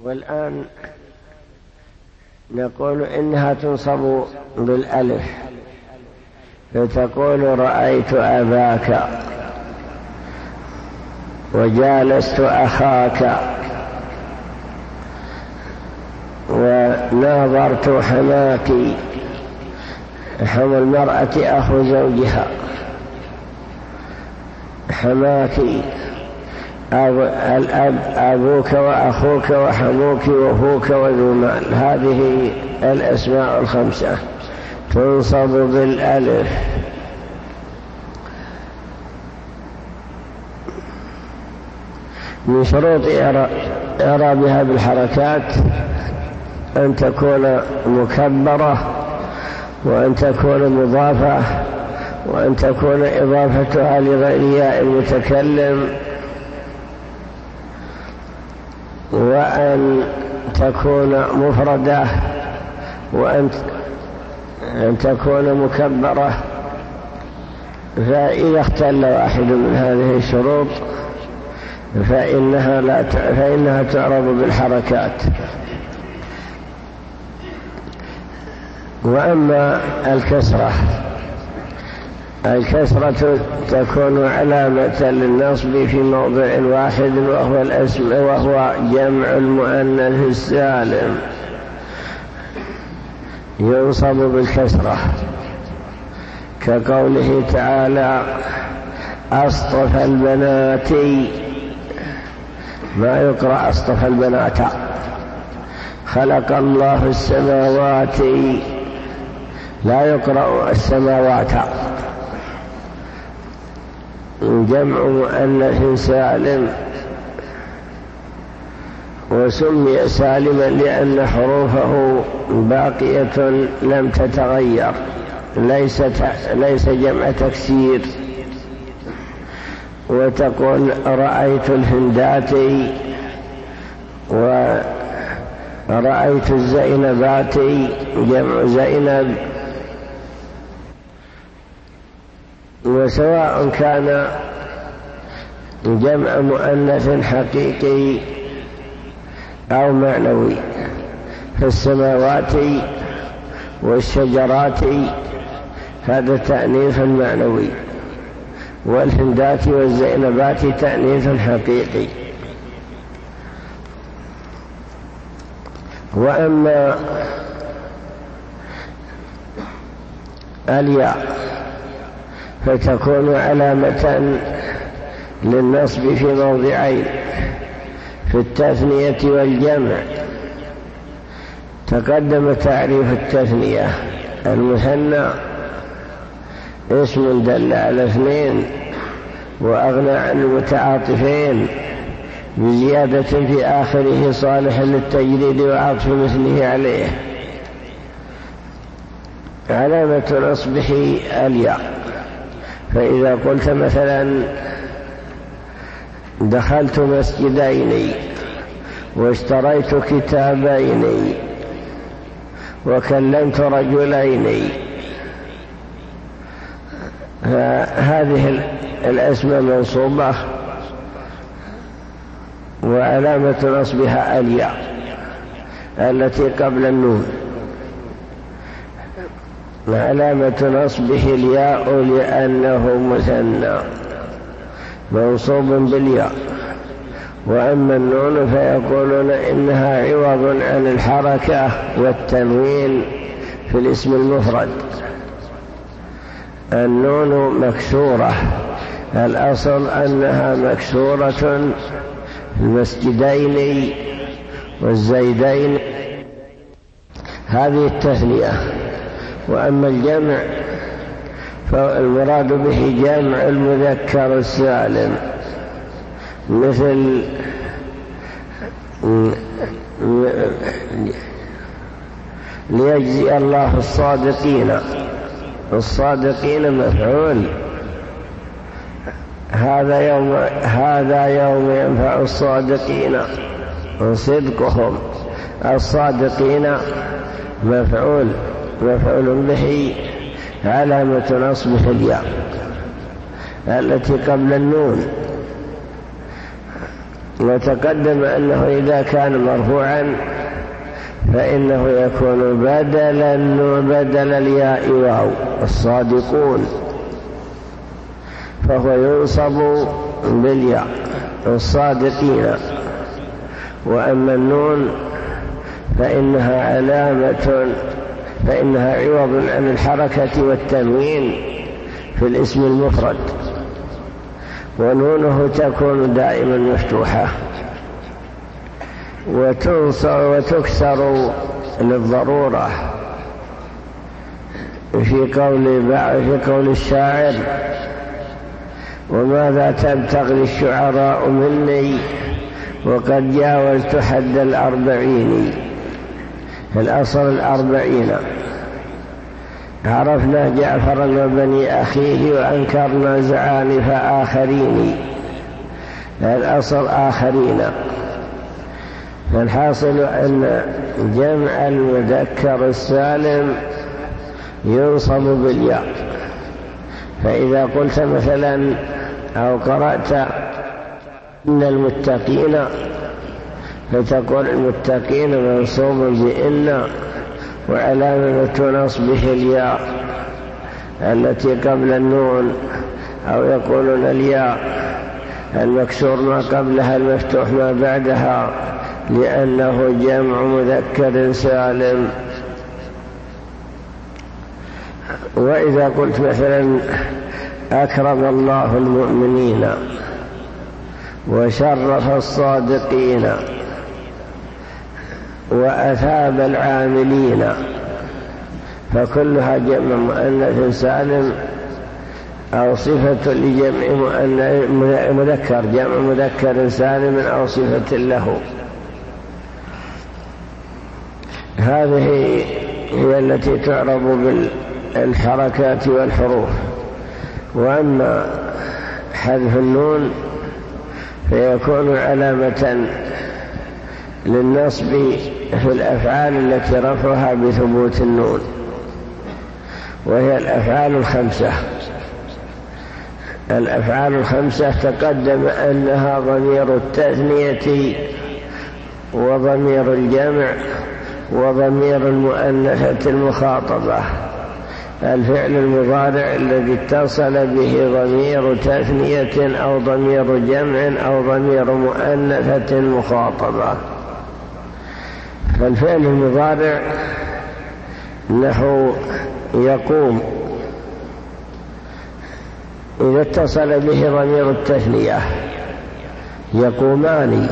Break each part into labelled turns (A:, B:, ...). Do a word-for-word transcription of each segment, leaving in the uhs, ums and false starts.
A: والآن نقول إنها تنصب بالألف، فتقول رأيت أباك وجالست أخاك وناظرت حماك. حم المرأة أخو زوجها، حماك الأب أبوك وأخوك وحموك وأخوك وذو مال. هذه الأسماء الخمسة تنصب بالألف. من شروط إعرابها بالحركات أن تكون مكبرة، وأن تكون مضافة، وأن تكون إضافتها لغير ياء المتكلم، وأن تكون مفردة، وأن أن تكون مكبرة. فإذا اختل واحد من هذه الشروط فإنها, لا ت... فإنها تعرض بالحركات. وأما الكسرة، الكسرة تكون علامة للنصب في موضع واحد، وهو الاسم، وهو جمع المؤنث السالم، ينصب بالكسرة، كقوله تعالى أصطفى البنات. ما يقرأ أصطفى البنات. خلق الله السماوات، لا يقرأ السماوات. جمع مؤنث سالم، وسمي سالما لأن حروفه باقية لم تتغير، ليس ليس جمع تكسير. وتقول رأيت الهندات ورأيت الزينبات، جمع زينب. وسواء كان جمع مؤنث حقيقي أو معنوي، فالسماوات والشجرات هذا تأنيث معنوي، والهندات والزينبات تأنيث حقيقي. وأما الياء فتكون علامة للنصب في موضعين، في التثنية والجمع. تقدم تعريف التثنية: المثنى اسم دل على اثنين وأغنى عن المتعاطفين، بزيادة في آخره صالح للتجريد وعطف مثله عليه. علامة نصبه الياء. فإذا قلت مثلا دخلت مسجدين واشتريت كتابين وكلمت رجلين، فهذه الأسماء منصوبة، وعلامة نصبها الياء التي قبل النون. علامة نصبه الياء لأنه مثنى منصوب بالياء. وأما النون فيقولون إنها عوض عن الحركة والتنوين في الاسم المفرد. النون مكسورة، الأصل أنها مكسورة، المسجدين والزيدين، هذه التثنية. وأما الجمع فالمراد به جمع المذكر السالم، مثل ليجزي الله الصادقين. الصادقين مفعول، هذا يوم هذا يوم ينفع الصادقين صدقهم. الصادقين مفعول مفعول به، علامة نصبه الياء التي قبل النون. وتقدم أنه إذا كان مرفوعا فإنه يكون بدلا بدل الياء واو الصادقون، فهو ينصب بالياء الصادقين. وأما النون فإنها علامة فإنها عوض عن الحركة والتنوين في الاسم المفرد، ونونه تكون دائما مفتوحة وتنصر وتكسر للضرورة في قول في قول الشاعر: وماذا تبتغي الشعراء مني وقد جاوزت حد الأربعين. الأصل الأربعين. عرفنا جعفرا وبني أخيه وأنكرنا زعانف آخرين، الأصل آخرين. فالحاصل أن جمع المذكر السالم ينصب بالياء. فإذا قلت مثلا أو قرأت إن المتقين فتقول المتقين منصوب بإن وعلامة نصبه الياء التي قبل النون، أو يقولون الياء المكسور ما قبلها المفتوح ما بعدها، لأنه جمع مذكر سالم. وإذا قلت مثلا أكرم الله المؤمنين وشرف الصادقين وأثاب العاملين، فكلها جمع مؤنث سالم أو صفة لجمع مذكر، جمع مذكر سالم أو صفة له. هذه هي التي تعرب بالحركات والحروف. وأما حذف النون فيكون علامة للنصب في الأفعال التي رفعها بثبوت النون، وهي الأفعال الخمسة. الأفعال الخمسة تقدم أنها ضمير التثنية وضمير الجمع وضمير المؤنثة المخاطبة. الفعل المضارع الذي اتصل به ضمير تثنية أو ضمير جمع أو ضمير مؤنثة مخاطبة. فالفعل المضارع نحو يقوم، إذا اتصل به ضمير التثنية يقومان،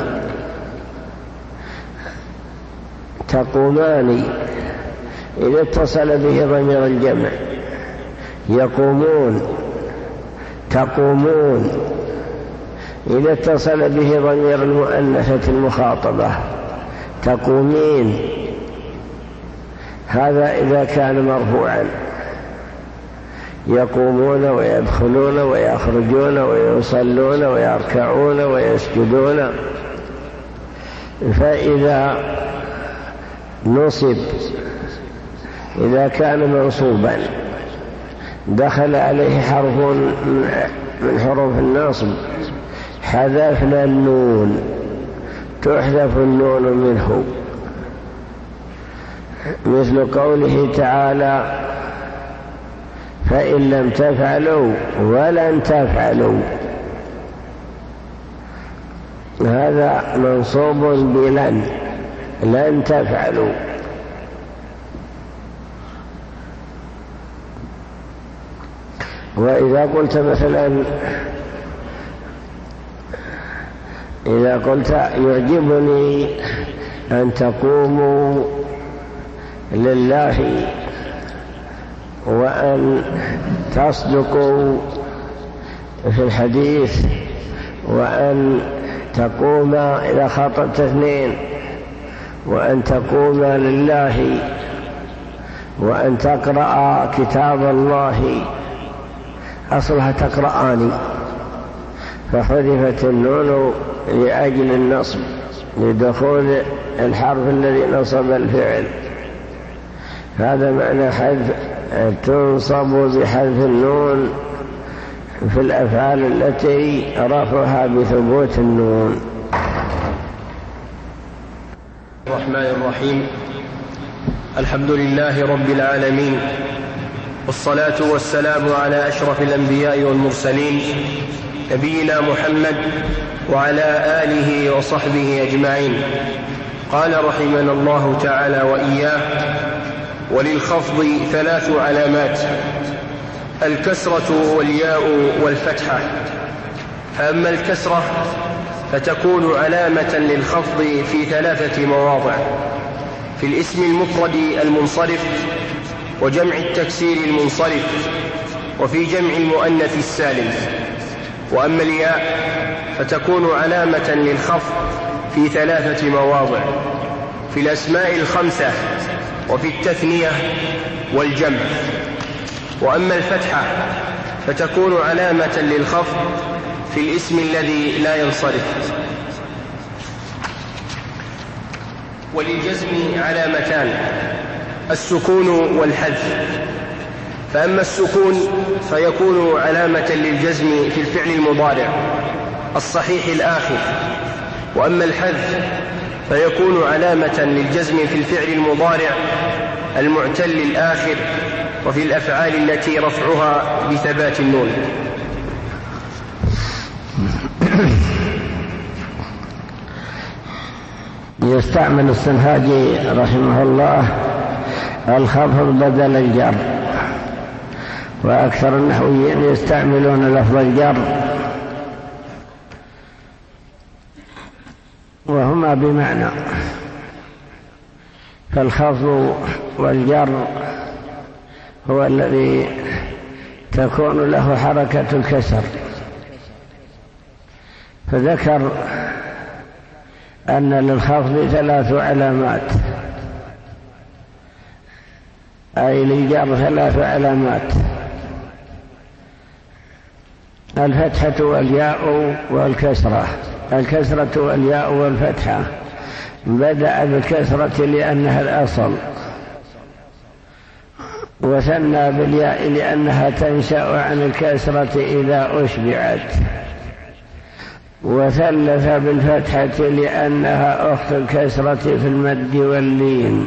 A: تقومان. إذا اتصل به ضمير الجمع يقومون، تقومون. إذا اتصل به ضمير المؤنثة المخاطبة تقومين. هذا إذا كان مرفوعا، يقومون ويدخلون ويخرجون ويصلون ويركعون ويسجدون. فإذا نصب، إذا كان منصوبا دخل عليه حرف من حروف النصب حذفنا النون، تحذف النون منه، مثل قوله تعالى: فإن لم تفعلوا ولن تفعلوا. هذا منصوب بلن، لن تفعلوا. وإذا قلت مثلا إذا قلت يعجبني أن تقوموا لله وأن تصدقوا في الحديث وأن تقوم إذا خاطبت اثنين، وأن تقوم لله وأن تقرأ كتاب الله، أصلها تقرآني، فحذفت النون لأجل النصب، لدخول الحرف الذي نصب الفعل. هذا معنى حذف، تنصب بحذف النون في الأفعال التي رفعها بثبوت النون.
B: الرحمن الرحيم. الحمد لله رب العالمين، والصلاة والسلام على أشرف الأنبياء والمرسلين نبينا محمد وعلى آله وصحبه أجمعين. قال رحمنا الله تعالى وإياه: وللخفض ثلاث علامات: الكسرة والياء والفتحة. فأما الكسرة فتكون علامة للخفض في ثلاثة مواضع: في الاسم المفرد المنصرف، وجمع التكسير المنصرف، وفي جمع المؤنث السالم. وأما الياء فتكون علامة للخفض في ثلاثة مواضع: في الأسماء الخمسة، وفي التثنية والجمع. وأما الفتحة فتكون علامة للخفض في الاسم الذي لا ينصرف. وللجزم علامتان: السكون والحذف. فأما السكون فيكون علامة للجزم في الفعل المضارع الصحيح الآخر. وأما الحذف فيكون علامة للجزم في الفعل المضارع المعتل الآخر، وفي الأفعال التي رفعها بثبات النون.
A: يستعمل السنهاجي رحمه الله الخفض بدل الجر، وأكثر النحويين يستعملون لفظ الجر، وهما بمعنى. فالخفض والجر هو الذي تكون له حركة الكسر. فذكر أن للخفض ثلاث علامات، أي للجر ثلاث علامات: الفتحة والياء والكسرة. الكسرة والياء والفتحة. بدأ بالكسرة لأنها الأصل، وثنى بالياء لأنها تنشأ عن الكسرة إذا أشبعت، وثلث بالفتحة لأنها أخت الكسرة في المد واللين.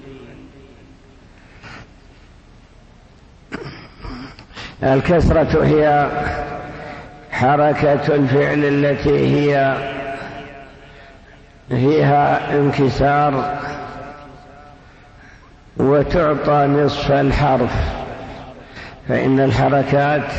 A: الكسرة هي حركة الفعل التي هي فيها انكسار، وتعطى نصف الحرف، فإن الحركات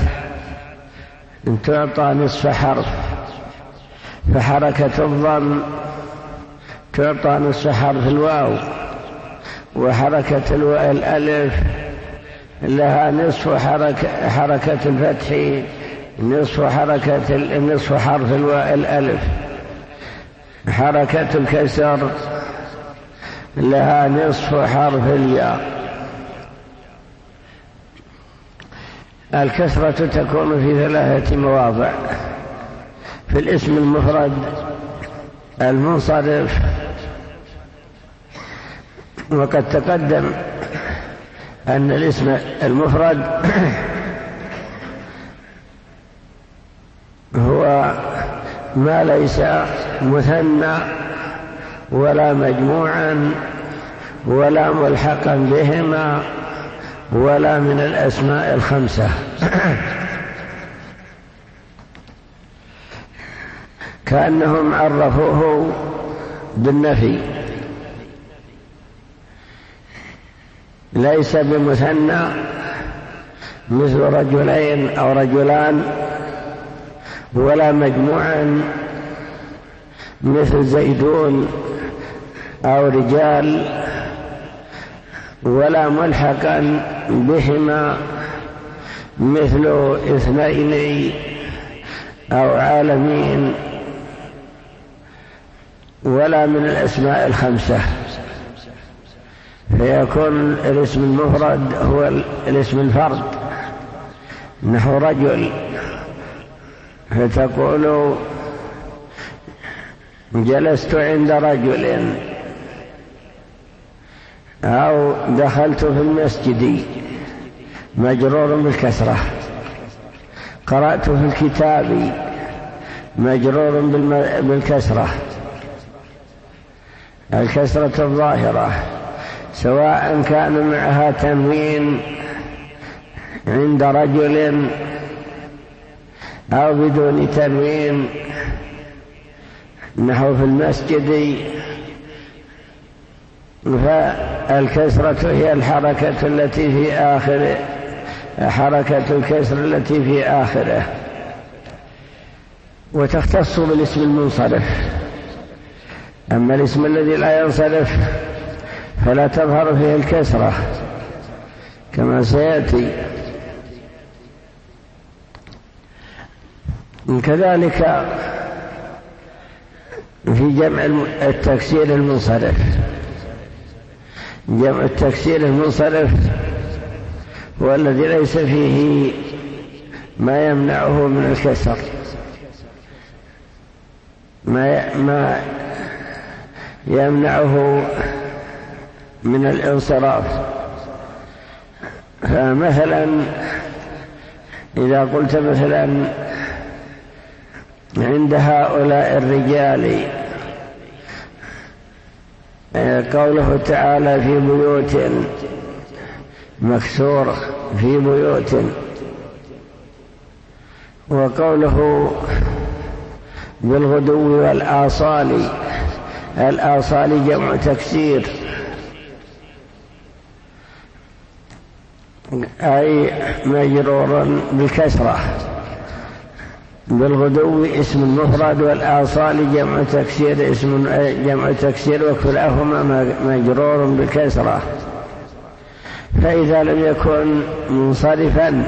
A: تعطى نصف حرف. فحركة الضم تعطى نصف حرف الواو، وحركة الألف لها نصف حركة, حركة الفتح، نصف حركة نصف حرف الألف. حركة الكسر لها نصف حرف الياء. الكسرة تكون في ثلاثة مواضع: في الاسم المفرد المنصرف، وقد تقدم أن الاسم المفرد هو ما ليس مثنى ولا مجموعا ولا ملحقا بهما ولا من الأسماء الخمسة. كأنهم عرفوه بالنفي: ليس بمثنى مثل رجلين أو رجلان، ولا مجموعا مثل زيدون أو رجال، ولا ملحقا بهما مثل اثنين أو عالمين، ولا من الأسماء الخمسة. فيكون الاسم المفرد هو الاسم الفرد، نحو رجل، فتقول جلست عند رجل، أو دخلت في المسجد، مجرور بالكسرة. قرأت في الكتاب، مجرور بالكسرة. الكسرة الظاهرة، سواء كان معها تنوين عند رجل أو بدون تنوين، نحو في المسجد، فالكسرة هي الحركة التي في آخره، حركة الكسر التي في آخره، وتختص بالاسم المنصرف. أما الاسم الذي لا ينصرف فلا تظهر فيه الكسرة كما سيأتي. كذلك في جمع التكسير المنصرف، جمع التكسير المنصرف هو الذي ليس فيه ما يمنعه من الكسر، ما ما يمنعه من الانصراف. فمثلا إذا قلت مثلا عند هؤلاء الرجال، قوله تعالى في بيوت، مكسور في بيوت، وقوله بالغدو والآصال، الآصال جمع تكسير، أي مجرور بالكسرة. بالغدو اسم مفرد، والآصال جمع تكسير، اسم جمع تكسير، وكلاهما مجرور بالكسرة. فإذا لم يكن منصرفا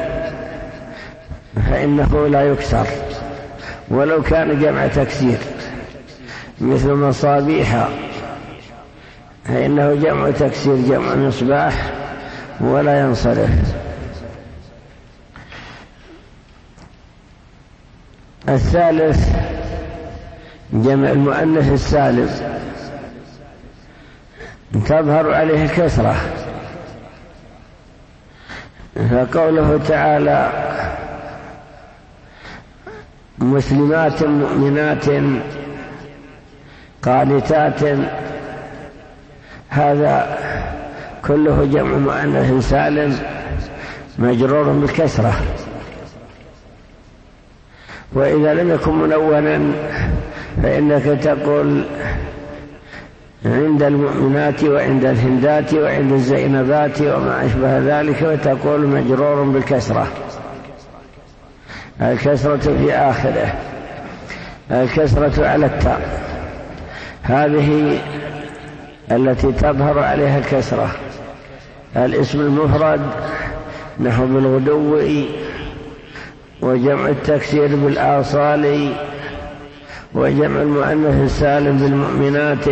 A: فإنه لا يكسر ولو كان جمع تكسير، مثل مصابيح فإنه جمع تكسير، جمع مصباح، ولا ينصرف. الثالث جمع المؤنث السالم، تظهر عليه الكسرة، فقوله تعالى مسلمات مؤمنات قانتات، هذا كله جمع مؤنث سالم مجرور بالكسرة. وإذا لم يكن منونا فإنك تقول عند المؤمنات وعند الهندات وعند الزينبات وما أشبه ذلك، وتقول مجرور بالكسرة، الكسرة في آخره، الكسرة على التاء، هذه التي تظهر عليها الكسرة. الاسم المفرد نحو بالغدو، وجمع التكسير بالآصال، وجمع المؤنث السالم بالمؤمنات.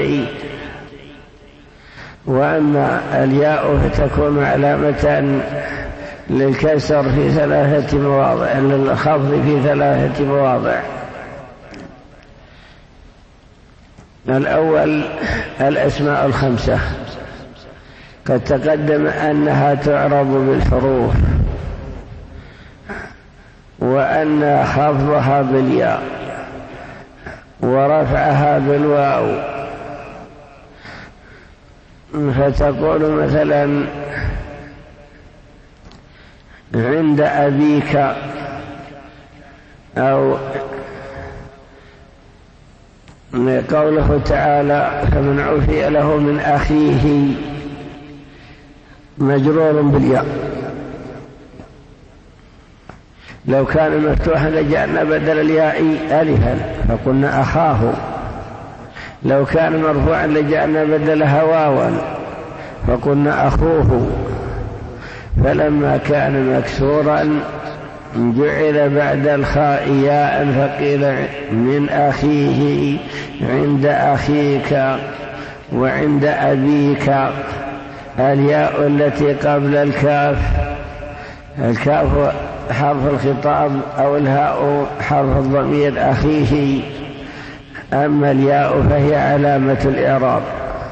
A: وأما الياء فتكون علامة للكسر في ثلاثة مواضع، للخفض في ثلاثة مواضع. الأول الأسماء الخمسة، قد تقدم أنها تعرب بالحروف، وأن خفضها بالياء ورفعها بالواو. فتقول مثلا عند أبيك، أو قوله تعالى فمن عفي له من أخيه، مجرور بالياء. لو كان مفتوحا لجعلنا بدل الياء ألفا فقلنا أخاه، لو كان مرفوعا لجعلنا بدلها واوا فقلنا أخوه. فلما كان مكسورا جعل بعد الخاء ياء فقيل من أخيه، عند أخيك، وعند أبيك. الياء التي قبل الكاف، الكاف حرف الخطاب أو الهاء حرف الضمير أخيه. أما الياء فهي علامة الإعراب،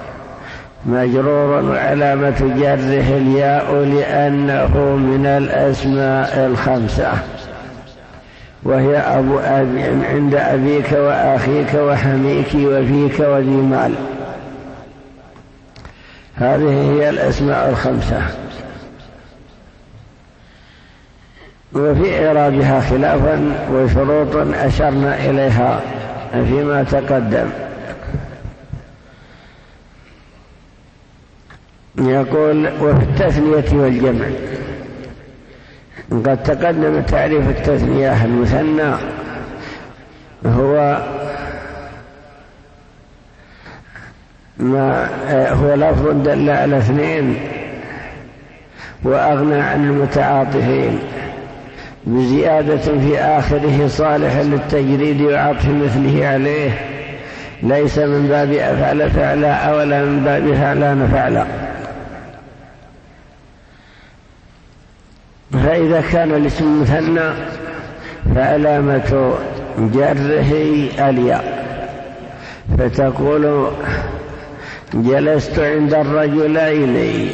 A: مجرور وعلامة جره الياء لأنه من الأسماء الخمسة، وهي أبو أبي، عند أبيك وأخيك وحميك وفيك وذي مال. هذه هي الأسماء الخمسة. وفي إعرابها خلافا وشروط أشرنا إليها فيما تقدم. يقول: وفي التثنية والجمع. قد تقدم تعريف التثنية. المثنى هو ما هو لفظ دل على اثنين وأغنى عن المتعاطفين بزيادة في آخره صالح للتجريد وعطف مثله عليه، ليس من باب أفعل فعلا ولا من باب فعلان فعلا. فإذا كان الاسم مثنى فعلامة جره الياء، فتقول: جلست عند الرجلين،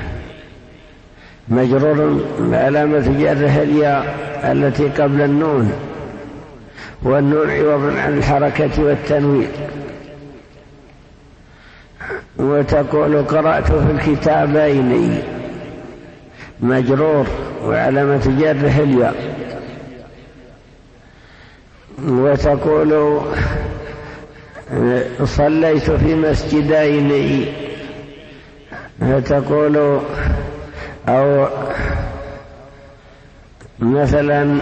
A: مجرور علامة جره الياء التي قبل النون، والنون عوض عن الحركة والتنوين. وتقول: قرأت في الكتابين، مجرور وعلامة جره الياء. وتقول: صليت في مسجدين، فتقول أو مثلا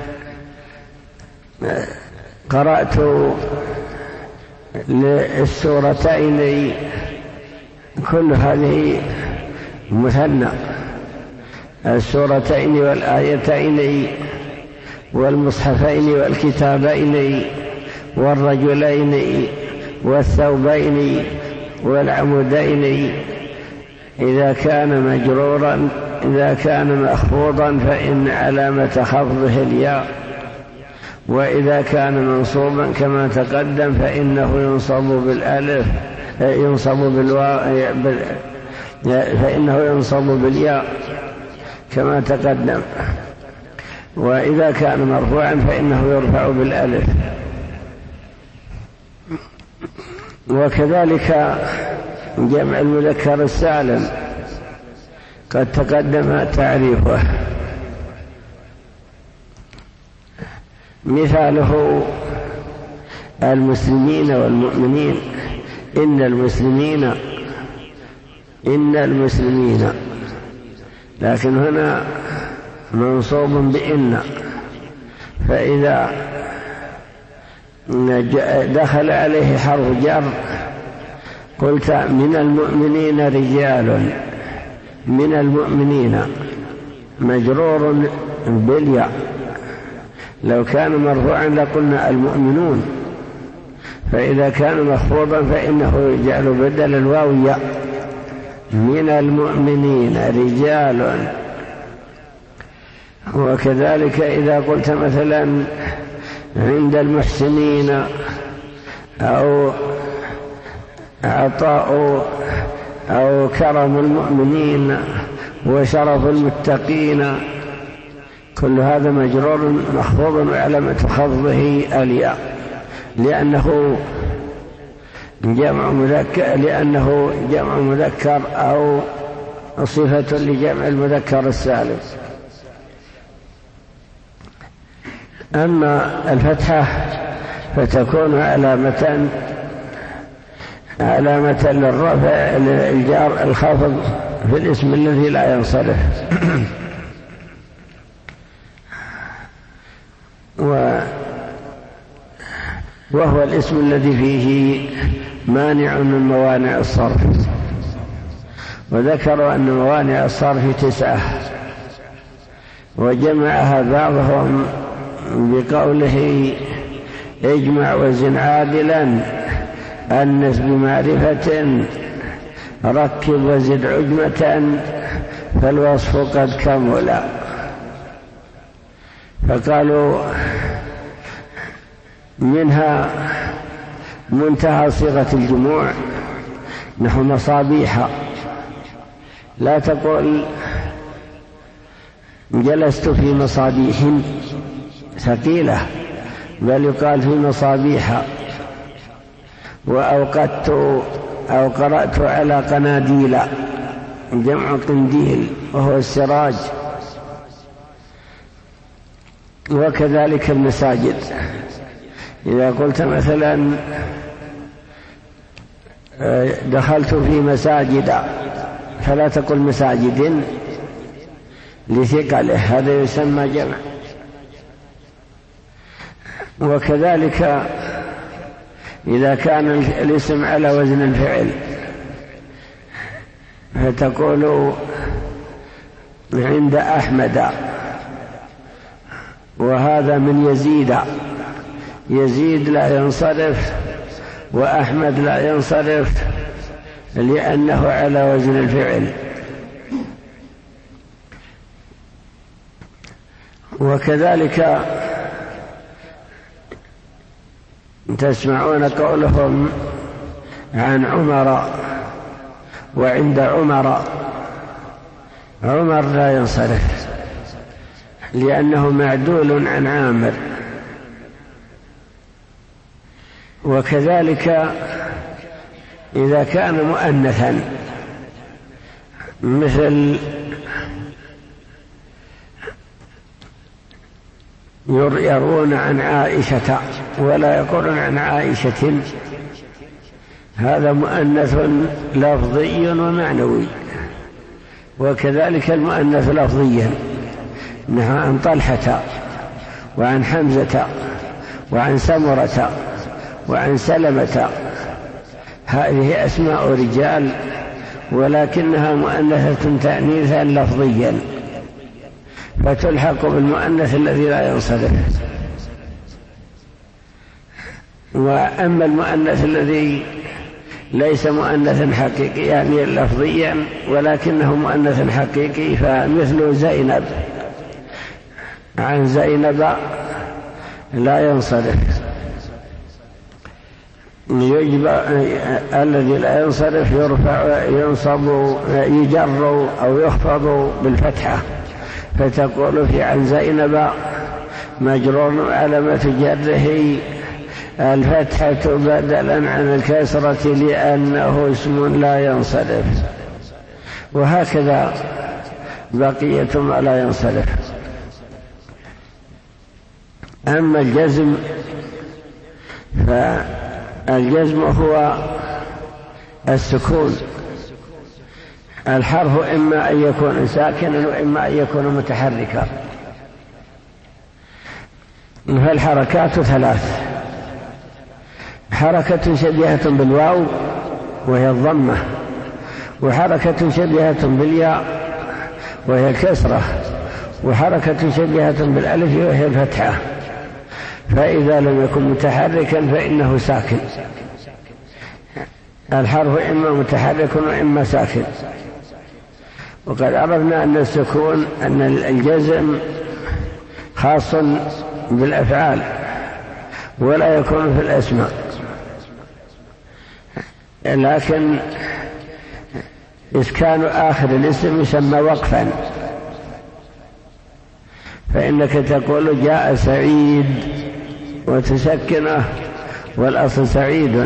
A: قرأت للسورتين، كل هذه مثنى، السورتين والآيتين والمصحفين والكتابين والرجلين والثوبين والعمودين. إذا كان مجرورا إذا كان مخفوضا فإن علامة خفضه الياء، وإذا كان منصوبا كما تقدم فإنه ينصب بالألف ينصب بالواو فإنه ينصب بالياء كما تقدم، وإذا كان مرفوعا فإنه يرفع بالألف. وكذلك جمع المذكر السالم قد تقدم تعريفه. مثاله المسلمين والمؤمنين. إن المسلمين إن المسلمين لكن هنا منصوب بإن، فإذا دخل عليه حرف جر قلت: من المؤمنين رجال. من المؤمنين مجرور بالياء، لو كان مرفوعا لقلنا المؤمنون، فإذا كان مخفوضا فإنه يجعل بدل الواو ياء. من المؤمنين رجال. وكذلك إذا قلت مثلا عند المحسنين أو عطاء أو كرم المؤمنين وشرف المتقين، كل هذا مجرور مخفوض وعلامة خفضه الياء، لأنه جمع مذكر لأنه جمع مذكر أو صفة لجمع المذكر السالم. أما الفتحة فتكون علامة علامة للرفع الجار الخافض في الاسم الذي لا ينصرف. وهو الاسم الذي فيه مانع من موانع الصرف. وذكروا أن موانع الصرف تسعة، وجمعها بعضهم بقوله: اجمع وزن عادلا، أنس بمعرفة، ركب وزد عجمة، فالوصف قد كمل. فقالوا منها منتهى صيغة الجموع نحو مصابيح، لا تقول جلست في مصابيح ثقيلة، بل يقال في مصابيح. وأوقدت أو قرأت على قناديل، جمع قنديل وهو السراج. وكذلك المساجد، إذا قلت مثلا دخلت في مساجد فلا تقل مساجد لثقله، هذا يسمى جمع. وكذلك إذا كان الاسم على وزن الفعل فتقول عند أحمد، وهذا من يزيد، يزيد لا ينصرف وأحمد لا ينصرف لأنه على وزن الفعل. وكذلك تسمعون قولهم عن عمر وعند عمر، عمر لا ينصرف لأنه معدول عن عامر. وكذلك إذا كان مؤنثا مثل يرون عن عائشة ولا يقولون عن عائشة، هذا مؤنث لفظي ومعنوي. وكذلك المؤنث لفظيا، نهى عن طلحة وعن حمزة وعن سمرة وعن سلمة، هذه أسماء رجال ولكنها مؤنثة تأنيثا لفظيا، فتلحق بالمؤنث الذي لا ينصرف. وأما المؤنث الذي ليس مؤنثا حقيقي يعني لفظيا ولكنه مؤنث حقيقي، فمثل زينب، عن زينب لا ينصرف، يجب الذي لا ينصرف يرفع ينصب يجر أو يخفض بالفتحة، فتقول في عن زينب مجرور علامة جره الفتحة بدلا عن الكسرة لأنه اسم لا ينصرف. وهكذا بقية ما لا ينصرف. أما الجزم فالجزم هو السكون، الحرف إما أن يكون ساكنا وإما أن يكون متحركا. فالحركات ثلاث: حركة شبيهة بالواو وهي الضمة، وحركة شبيهة بالياء وهي الكسرة، وحركة شبيهة بالألف وهي الفتحة. فإذا لم يكن متحركا فإنه ساكن. الحرف إما متحرك وإما ساكن. وقد عرفنا أن السكون أن الجزم خاص بالأفعال ولا يكون في الأسماء، لكن إسكان آخر الاسم يسمى وقفا، فإنك تقول جاء سعيد وتسكنه والأصل سعيد،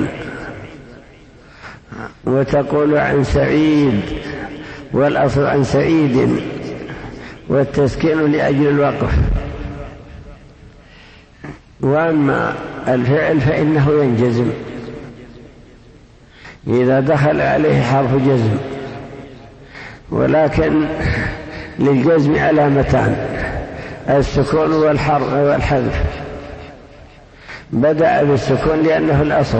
A: وتقول عن سعيد والأصل عن سعيد، والتسكين لأجل الوقف. وأما الفعل فإنه ينجزم إذا دخل عليه حرف جزم، ولكن للجزم علامتان: السكون والحذف. بدأ بالسكون لأنه الأصل،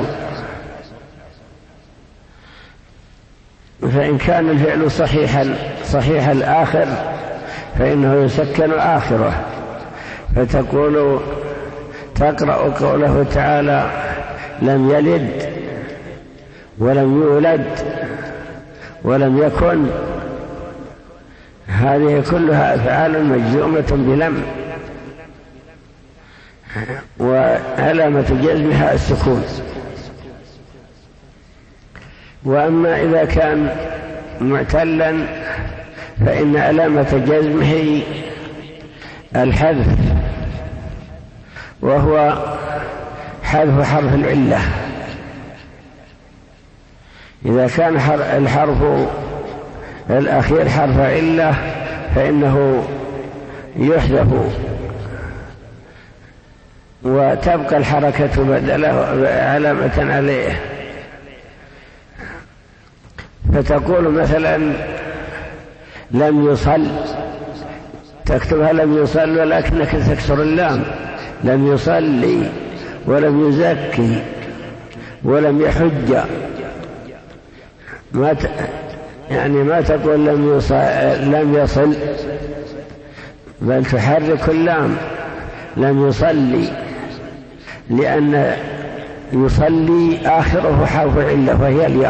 A: فإن كان الفعل صحيحا صحيح الآخر فإنه يسكن آخره، فتقول تقرأ قوله تعالى: لم يلد ولم يولد ولم يكن. هذه كلها أفعال مجزومة بلم، وعلامة جزمها السكون. وأما إذا كان معتلا فإن علامة جزمه الحذف، وهو حذف حرف العلة. إذا كان الحرف الأخير حرف علة فإنه يحذف وتبقى الحركة بدله علامة عليه. فتقول مثلا لم يصل، تكتبها لم يصل ولكنك تكسر اللام، لم يصلي ولم يزكي ولم يحج، ما ت... يعني ما تقول لم يصل, لم يصل بل تحرك اللام لم يصلي، لأن يصلي آخره حرف علة وهي الياء،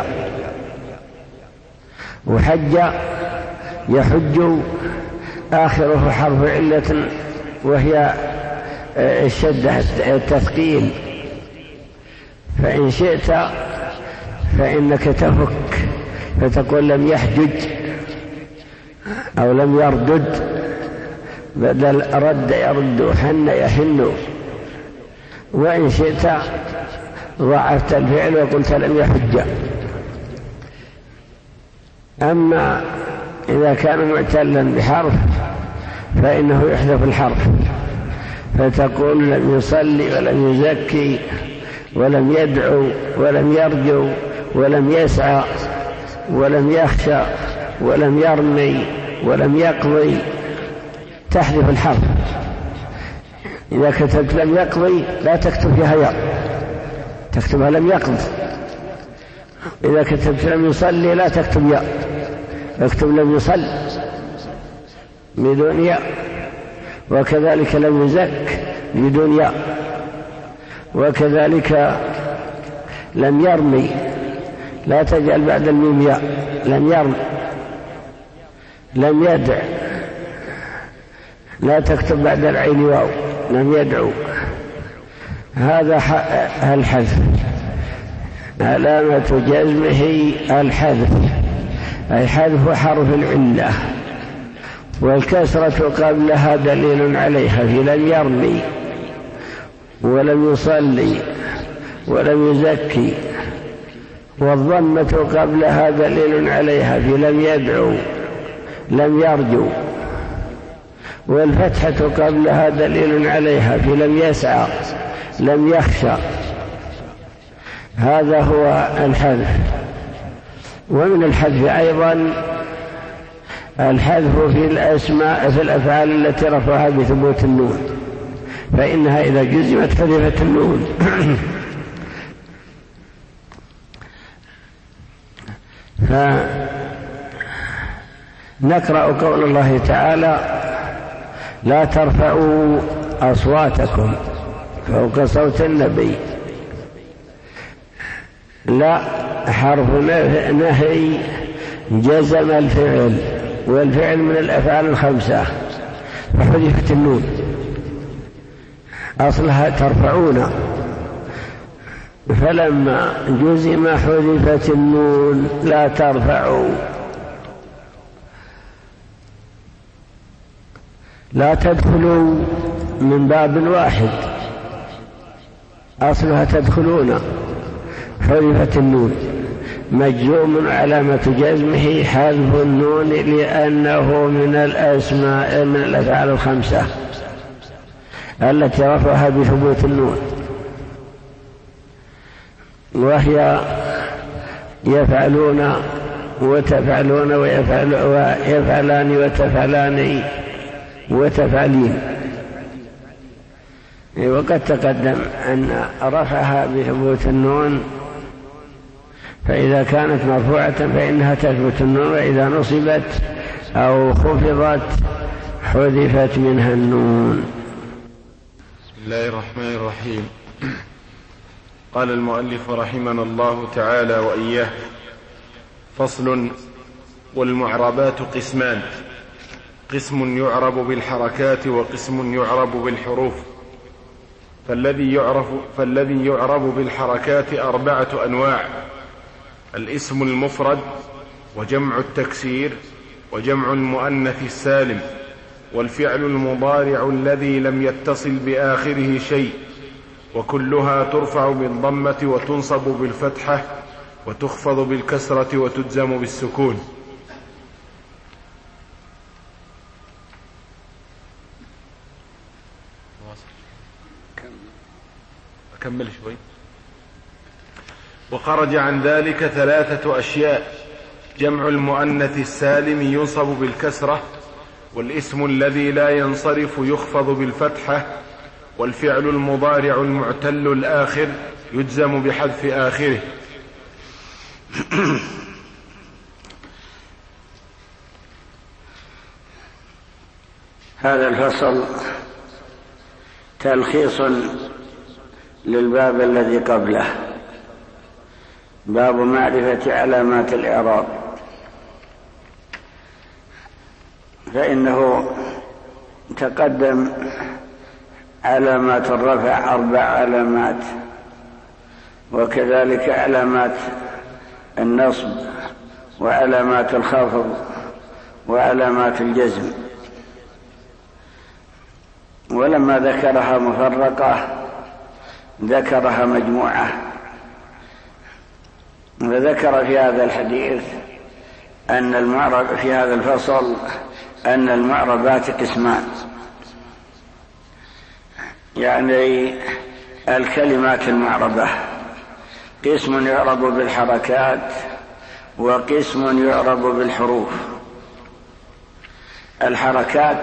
A: وحج يحج آخره حرف علة وهي الشدة التثقيل. فإن شئت فإنك تفك فتقول لم يحجج أو لم يردد، بدل رد يرد حن يحن. وإن شئت ضعفت الفعل وقلت لم يحج. أما إذا كان معتلا بحرف فإنه يحذف الحرف، فتقول لم يصلي ولم يزكي ولم يدعو ولم يرجو ولم يسعى ولم يخشى ولم يرمي ولم يقضي، تحذف الحرف. إذا كتبت لم يقضي لا تكتب فيها ياء، تكتبها لم يقض. إذا كتبت لم يصلي لا تكتب ياء، اكتب لم يصل بدون ياء. وكذلك لم يزك بدون ياء. وكذلك لم يرمي لا تجعل بعد الميم ياء، لم يرم. لم يدع لا تكتب بعد العين واو، لم يدعو. هذا الحذف، علامة جزمه الحذف، أي حذف حرف العلة. والكسرة قبلها دليل عليها في لم يرمي ولم يصلي ولم يزكي. والضمة قبلها دليل عليها في لم يدعو لم يرجو. والفتحة قبلها دليل عليها في لم يسعى لم يخشى. هذا هو الحذف. ومن الحذف أيضا الحذف في الأسماء في الأفعال التي رفعها بثبوت النون، فإنها إذا جزمت حذفت النون. فنقرأ قول الله تعالى لا ترفعوا أصواتكم فوق صوت النبي. لا حرف نهي جزم الفعل، والفعل من الأفعال الخمسة، فحذفت النون. أصلها ترفعون، فلما جزم حذفت النون لا ترفعوا. لا تدخلوا من باب واحد، أصلها تدخلون، حذفت النون. مجزوم علامة جزمه حذف النون لأنه من الأسماء من الأفعال الخمسة التي رفعها بثبوت النون، وهي يفعلون وتفعلون ويفعل ويفعلان وتفعلان وتفعلين. وقد تقدم أن رفعها بثبوت النون، فإذا كانت مرفوعة فإنها تثبت النون، وإذا نصبت أو خفضت حذفت منها النون.
C: بسم الله الرحمن الرحيم. قال المؤلف رحمنا الله تعالى وإياه: فصل. والمعربات قسمان: قسم يعرب بالحركات وقسم يعرب بالحروف. فالذي يعرف فالذي يعرب بالحركات أربعة أنواع: الاسم المفرد، وجمع التكسير، وجمع المؤنث السالم، والفعل المضارع الذي لم يتصل بآخره شيء، وكلها ترفع بالضمة وتنصب بالفتحة، وتخفض بالكسرة وتجزم بالسكون. أكمل شوي. وخرج عن ذلك ثلاثة أشياء: جمع المؤنث السالم ينصب بالكسرة، والاسم الذي لا ينصرف يخفض بالفتحة، والفعل المضارع المعتل الآخر يجزم بحذف آخره.
A: هذا الفصل تلخيص للباب الذي قبله، باب معرفة علامات الإعراب. فإنه تقدم علامات الرفع أربع علامات، وكذلك علامات النصب وعلامات الخفض وعلامات الجزم، ولما ذكرها مفرقة ذكرها مجموعة. وذكر في هذا الحديث أن المعرب في هذا الفصل أن المعربات قسمان، يعني الكلمات المعربة قسم يعرب بالحركات وقسم يعرب بالحروف. الحركات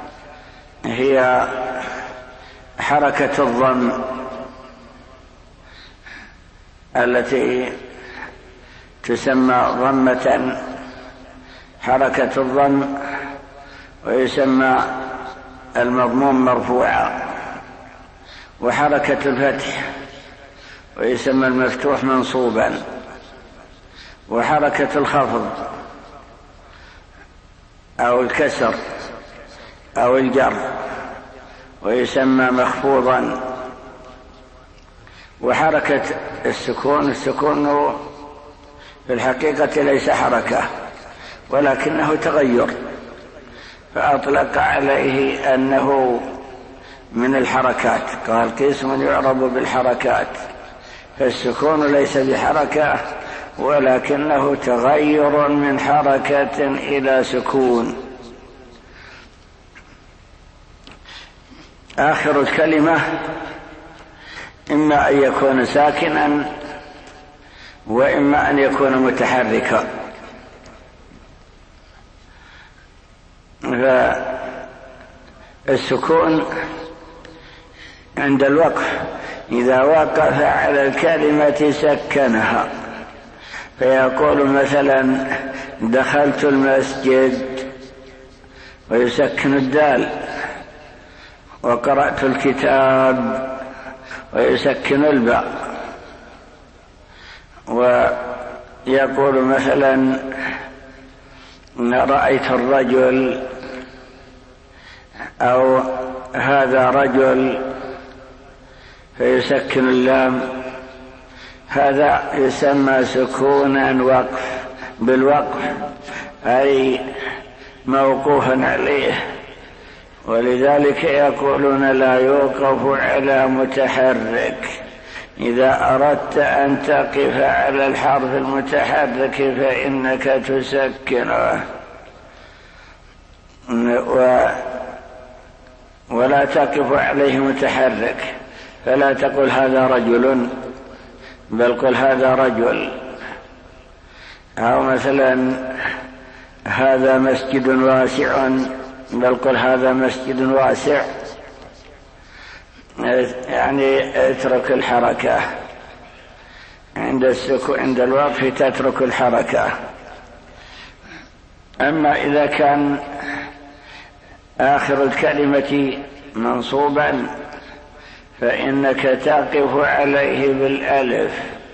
A: هي حركة الضم التي تسمى ضمة، حركة الضم، ويسمى المضموم مرفوعا، وحركة الفتح ويسمى المفتوح منصوبا، وحركة الخفض أو الكسر أو الجر ويسمى مخفوضا، وحركة السكون السكون في الحقيقة ليس حركة ولكنه تغير، فأطلق عليه أنه من الحركات، قال قسم يعرب بالحركات، فالسكون ليس بحركة ولكنه تغير من حركة إلى سكون. آخر الكلمة إما أن يكون ساكنا وإما أن يكون متحركا. فالسكون عند الوقف إذا وقف على الكلمة سكنها، فيقول مثلا دخلت المسجد ويسكن الدال، وقرأت الكتاب ويسكن الباء، ويقول مثلا رأيت الرجل أو هذا رجل فيسكن اللام، هذا يسمى سكونا وقف بالوقف، أي موقوفا عليه. ولذلك يقولون لا يوقف على متحرك، إذا أردت أن تقف على الحرف المتحرك فإنك تسكنه، و ولا تقف عليه متحرك، فلا تقل هذا رجل بل قل هذا رجل. أو مثلا هذا مسجد واسع بل قل هذا مسجد واسع، يعني اترك الحركة عند السكون، عند الوقف تترك الحركة. أما إذا كان آخر الكلمة منصوبا فإنك تقف عليه بالألف،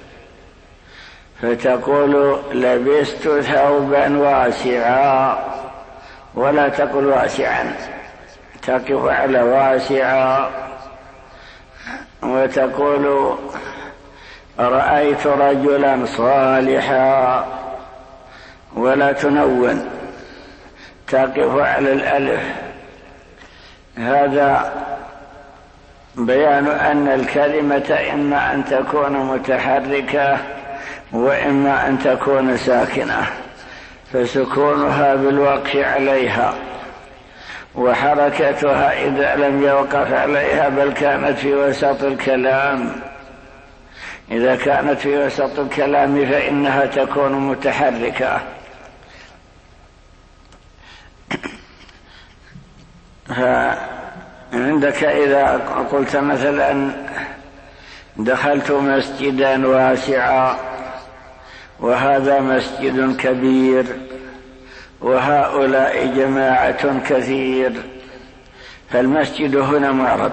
A: فتقول لبست ثوبا واسعا، ولا تقل واسعا، تقف على واسعا. وتقول رأيت رجلا صالحا، ولا تنون، تقف على الألف. هذا بيان أن الكلمة إما أن تكون متحركة وإما أن تكون ساكنة فسكونها بالوقف عليها، وحركتها إذا لم يوقف عليها بل كانت في وسط الكلام. إذا كانت في وسط الكلام فإنها تكون متحركة. فعندك إذا قلت مثلا دخلت مسجدا واسعا وهذا مسجد كبير وهؤلاء جماعة كثير، فالمسجد هنا معرب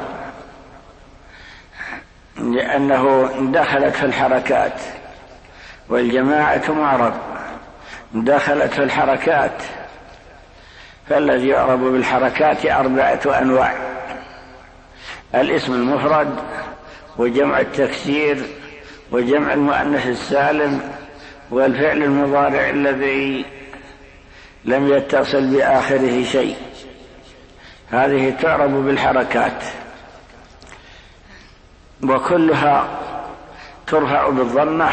A: لأنه دخلت في الحركات، والجماعة معرب دخلت في الحركات. فالذي يعرب بالحركات أربعة أنواع: الاسم المفرد، وجمع التكسير، وجمع المؤنث السالم، والفعل المضارع الذي لم يتصل بآخره شيء. هذه تعرب بالحركات، وكلها ترفع بالضمة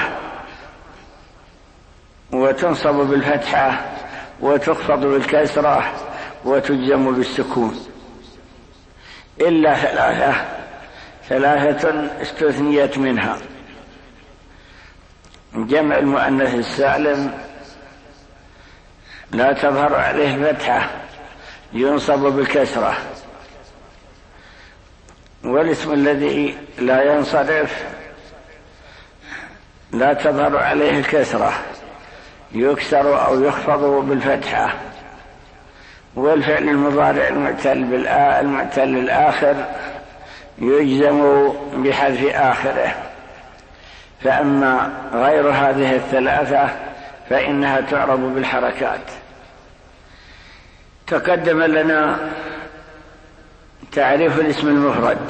A: وتنصب بالفتحة وتخفض بالكسرة وتجزم بالسكون، إلا ثلاثة ثلاثة استثنيت منها: جمع المؤنث السالم لا تظهر عليه الفتحة ينصب بالكسرة، والاسم الذي لا ينصرف لا تظهر عليه الكسرة يكسر أو يخفض بالفتحة، والفعل المضارع المعتل بالمعتل الآخر يجزم بحذف آخره. فأما غير هذه الثلاثة فإنها تعرب بالحركات. تقدم لنا تعريف الاسم المفرد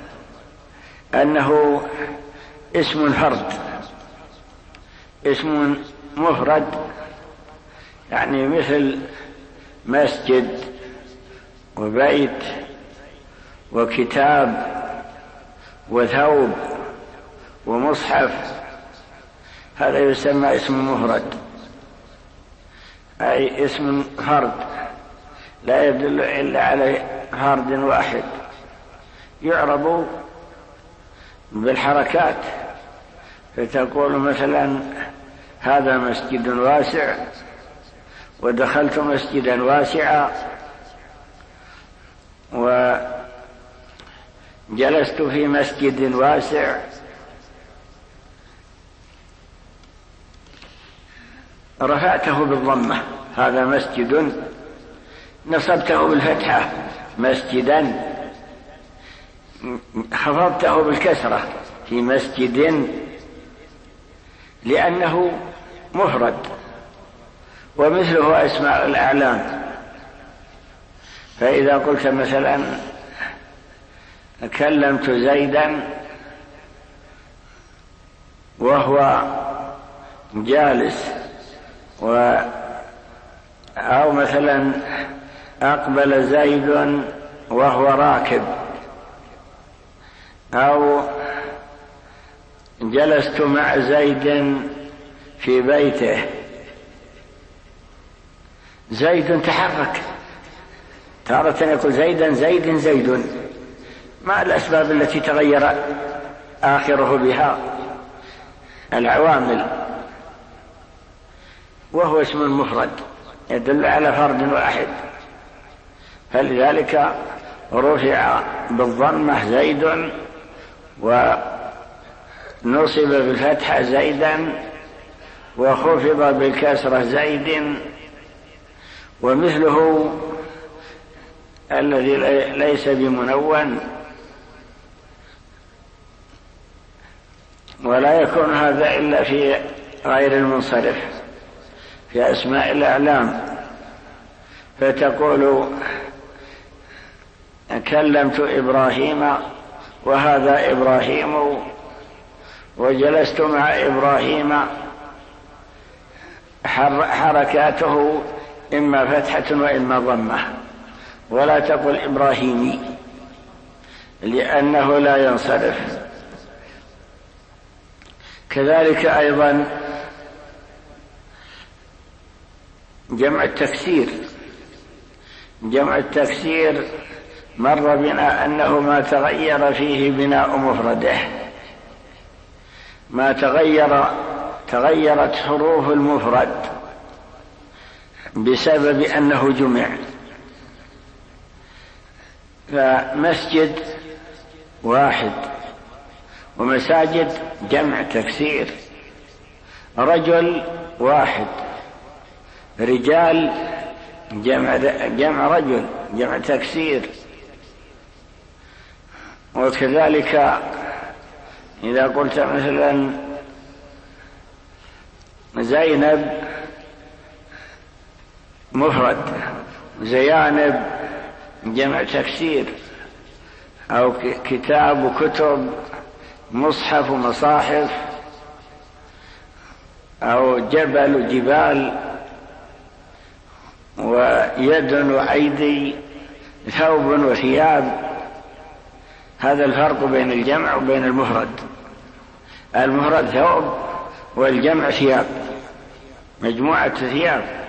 A: أنه اسم فرد. اسم مفرد يعني مثل مسجد وبيت وكتاب وثوب ومصحف، هذا يسمى اسم مفرد، أي اسم فرد لا يدل إلا على فرد واحد، يعرب بالحركات. فتقول مثلا هذا مسجد واسع، ودخلت مسجدا واسعا، وجلست في مسجد واسع. رفعته بالضمة هذا مسجد، نصبته بالفتحة مسجدا، خفضته بالكسرة في مسجد لأنه مفرد. ومثله أسماء الأعلام، فإذا قلت مثلا كلمت زيدا وهو جالس، و أو مثلا أقبل زيد وهو راكب، أو جلست مع زيد في بيته. زيد تحرك، تارة يقول زيدا زيد زيد مع الأسباب التي تغير آخره بها العوامل، وهو اسم مفرد يدل على فرد واحد، فلذلك رفع بالضمة زيد ونصب بالفتحة زيدا وخفض بالكسرة زيد. ومثله الذي ليس بمنون، ولا يكون هذا إلا في غير المنصرف في أسماء الأعلام. فتقول كلمت إبراهيم وهذا إبراهيم، وجلست مع إبراهيم، حركاته إما فتحة وإما ضمة، ولا تقل إبراهيمي لأنه لا ينصرف. كذلك أيضا
D: جمع التكسير. جمع التكسير مر بنا أنه ما تغير فيه بناء مفرده، ما تغير تغيرت حروف المفرد بسبب أنه جمع. فمسجد واحد، ومساجد جمع تكسير. رجل واحد، رجال جمع جمع رجل جمع تكسير. وكذلك إذا قلت مثلا زينب مفرد، زيانب جمع تكسير، أو كتاب وكتب، مصحف ومصاحف، أو جبل وجبال، ويد وأيدي، ثوب وثياب. هذا الفرق بين الجمع وبين المفرد. المفرد ثوب والجمع ثياب، مجموعة ثياب.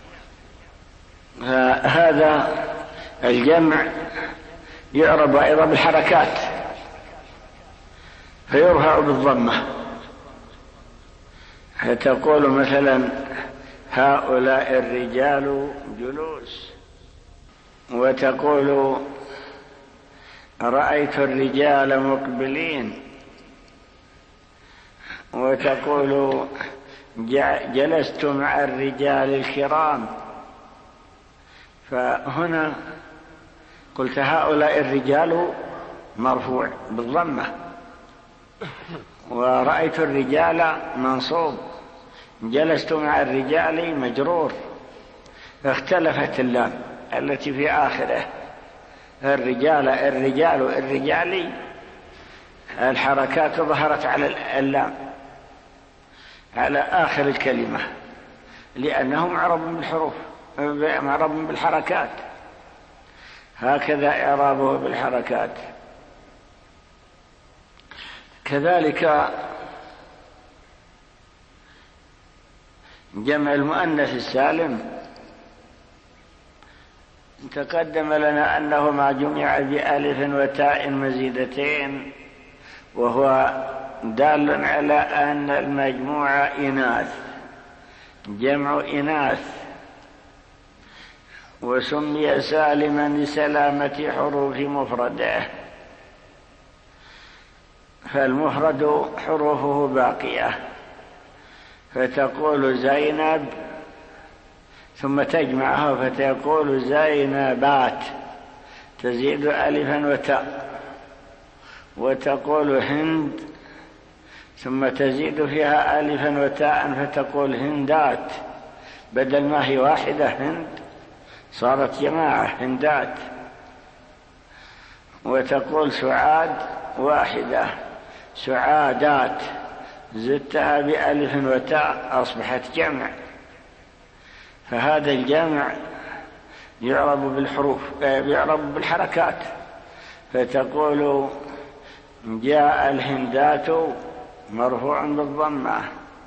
D: هذا الجمع يعرب أيضا بالحركات، فيرفع بالضمة، فتقول مثلا هؤلاء الرجال جلوس، وتقول رأيت الرجال مقبلين، وتقول جلست مع الرجال الكرام. فهنا قلت هؤلاء الرجال مرفوع بالضمة، ورأيت الرجال منصوب، جلست مع الرجال مجرور. اختلفت اللام التي في آخره، الرجال الرجال الرجالي، الحركات ظهرت على اللام على آخر الكلمة، لأنه معرب بالحروف، معرب بالحركات، هكذا إعرابه بالحركات. كذلك جمع المؤنث السالم تقدم لنا أنه ما جمع بألف وتاء مزيدتين، وهو دال على أن المجموع إناث، جمع إناث، وسمي سالما لسلامة حروف مفرده. فالمفرد حروفه باقية، فتقول زينب ثم تجمعها فتقول زينبات، تزيد ألفا وتاء. وتقول هند ثم تزيد فيها ألفا وتاء فتقول هندات، بدل ما هي واحدة هند صارت جماعة هندات. وتقول سعاد واحدة سعادات، زدتها بألف وتاء أصبحت جمع. فهذا الجمع يعرب بالحروف، يعرب بالحركات، فتقول جاء الهندات مرفوع بالضمة،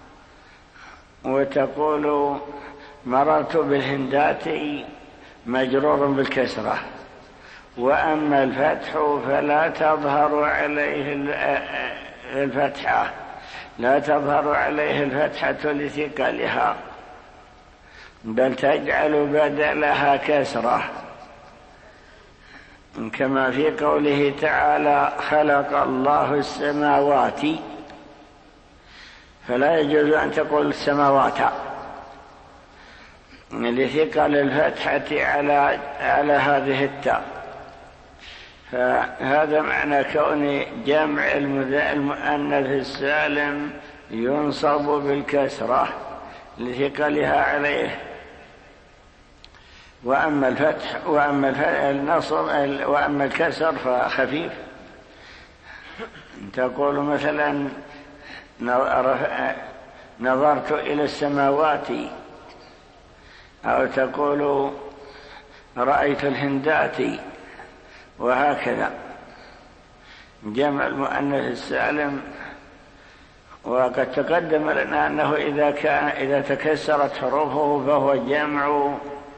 D: وتقول مررت بالهندات مجرور بالكسرة. وأما الفتح فلا تظهر عليه الفتحة، لا تظهر عليه الفتحة لثقلها، بل تجعل بدلها كسرة، كما في قوله تعالى خلق الله السماوات، فلا يجوز أن تقول السماوات لثقل الفتحة على على هذه التاء. فهذا معنى كون جمع المؤنث السالم ينصب بالكسرة لثقلها عليه. وأما الفتح وأما النصب وأما الكسر فخفيف. تقول مثلا نظرت إلى السماوات، أو تقول رأيت الهندات، وهكذا. جمع المؤنث السالم وقد تقدم لنا أنه إذا كان إذا تكسرت حروفه فهو جمع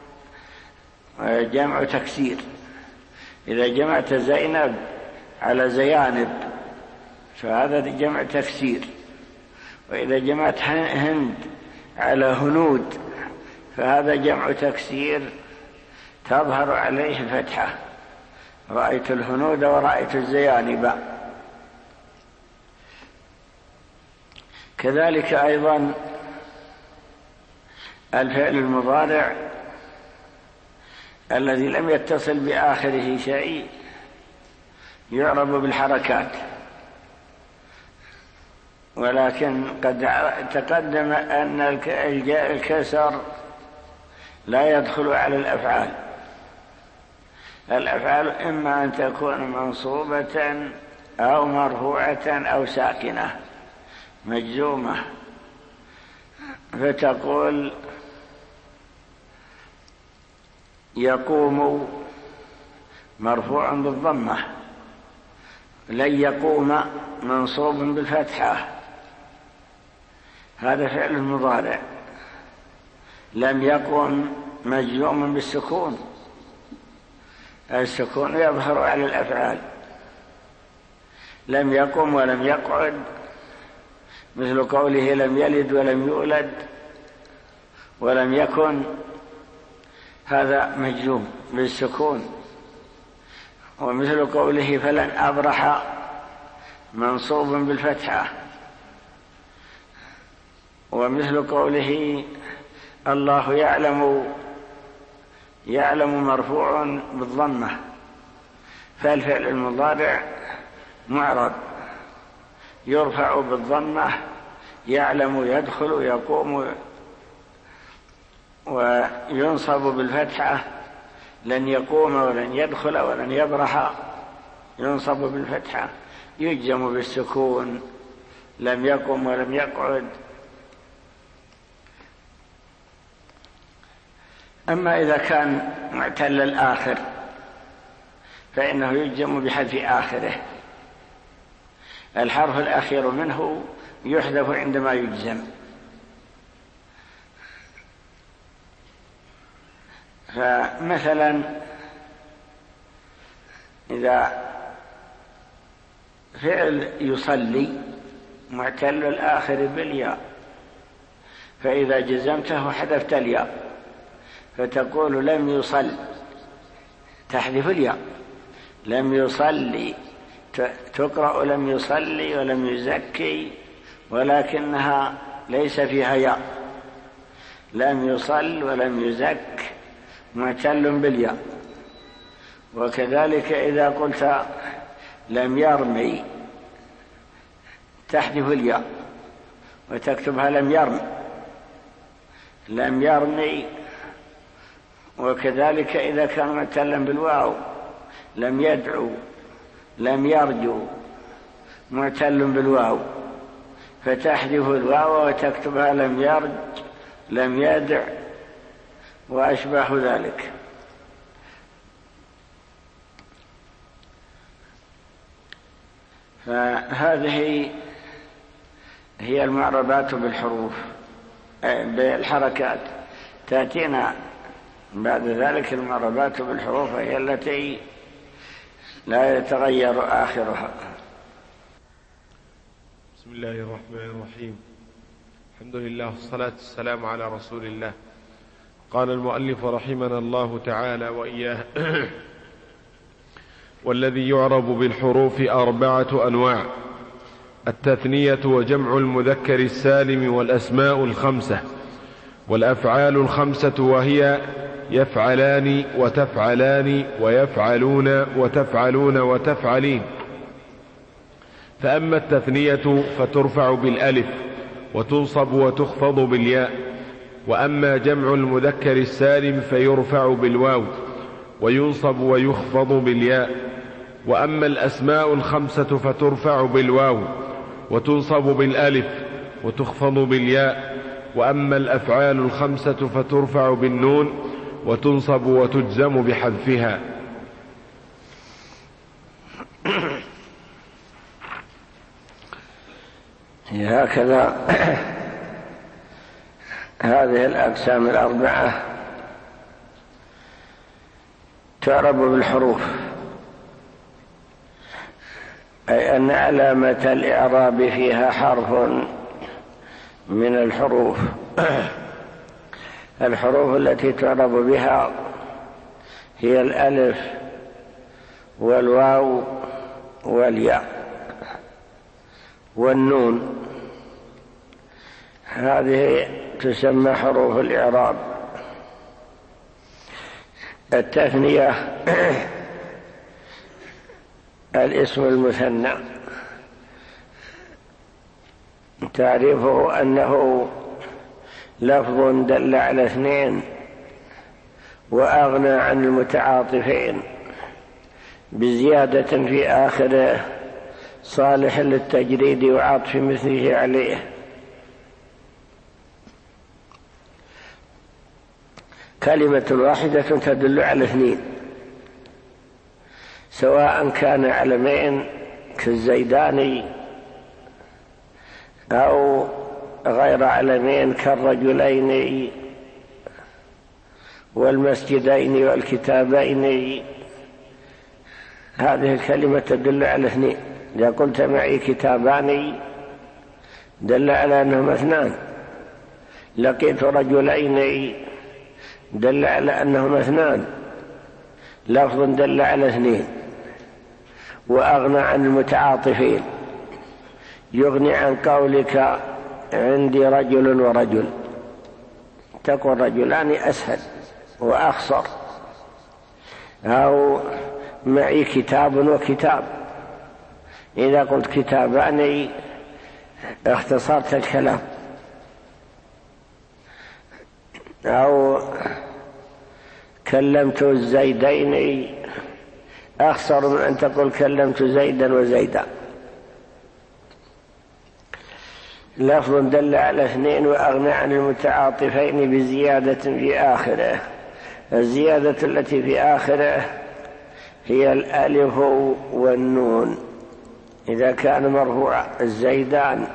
D: جمع تكسير. إذا جمعت زينب على زيانب فهذا جمع تكسير، وإذا جمعت هند على هنود فهذا جمع تكسير تظهر عليه الفتحة، رأيت الهنود ورأيت الزيانب. كذلك أيضا الفعل المضارع الذي لم يتصل بآخره شيء يعرب بالحركات، ولكن قد تقدم أن الكسر لا يدخل على الأفعال. الأفعال إما أن تكون منصوبة أو مرفوعة أو ساكنة مجزومة، فتقول يقوم مرفوع بالضمة، لن يقوم منصوب بالفتحة، هذا فعل المضارع. لم يقم مجزوم بالسكون، السكون يظهر على الأفعال. لم يقم ولم يقعد مثل قوله لم يلد ولم يولد ولم يكن، هذا مجزوم بالسكون. ومثل قوله فلن أبرح منصوب بالفتحة. ومثل قوله الله يعلم يعلم مرفوع بالضمة. فالفعل المضارع معرب يرفع بالضمة، يعلم يدخل يقوم، وينصب بالفتحة. لن يقوم ولن يدخل ولن يبرح ينصب بالفتحة، يجزم بالسكون. لم يقم ولم يقعد. أما إذا كان معتل الآخر فإنه يجزم بحذف آخره. الحرف الأخير منه يحذف عندما يجزم. فمثلا إذا فعل يصلي معتل الآخر بالياء، فإذا جزمته حذفت الياء، فتقول لم يصل، تحذف الياء. لم يصلي تقرأ لم يصلي ولم يزكي، ولكنها ليس فيها ياء. لم يصل ولم يزك معتل بالياء. وكذلك إذا قلت لم يرمي تحذف الياء وتكتبها لم يرم. لم يرمي. وكذلك إذا كان معتلا بالواو لم يدعو لم يرجو معتل بالواو، فتحذف الواو وتكتبها لم يرج لم يدع وأشباه ذلك. فهذه هي المعربات بالحروف بالحركات. تأتينا بعد ذلك المعربات بالحروف، هي التي لا يتغير آخرها.
C: بسم الله الرحمن الرحيم. الحمد لله والصلاة والسلام على رسول الله. قال المؤلف رحمنا الله تعالى وإياه: والذي يعرب بالحروف أربعة أنواع: التثنية وجمع المذكر السالم والأسماء الخمسة والأفعال الخمسة، وهي يفعلان وتفعلان ويفعلون وتفعلون وتفعلين. فأما التثنية فترفع بالألف وتنصب وتخفض بالياء، وأما جمع المذكر السالم فيرفع بالواو وينصب ويخفض بالياء. وأما الأسماء الخمسة فترفع بالواو وتنصب بالألف وتخفض بالياء. وأما الأفعال الخمسة فترفع بالنون وتنصب وتجزم بحذفها.
A: هكذا هذه الأقسام الأربعة تعرب بالحروف، أي أن علامة الإعراب فيها حرف من الحروف. الحروف التي تعرب بها هي الألف والواو والياء والنون، هذه تسمى حروف الإعراب. التثنية الاسم المثنى، تعريفه أنه لفظ دل على اثنين وأغنى عن المتعاطفين بزيادة في آخره صالح للتجريد وعطف مثله عليه. كلمة واحدة تدل على اثنين، سواء كان علمين كالزيداني أو غير علمين كالرجلين والمسجدين والكتابين. هذه الكلمة تدل على اثنين. إذا قلت معي كتابان دل على أنهما اثنان، لقيت رجلين دل على أنهما اثنان، لفظ دل على اثنين. وأغنى عن المتعاطفين، يغني عن قولك عندي رجل ورجل، تقول رجلان أسهل وأخصر، أو معي كتاب وكتاب، إذا قلت كتابان اختصرت الكلام. أو كلمت الزيدين أخصر من أن تقول كلمت زيدا وزيدا. لفظ دل على اثنين وأغنى عن المتعاطفين بزيادة في آخره. الزيادة التي في آخره هي الألف والنون إذا كان مرفوع، الزيدان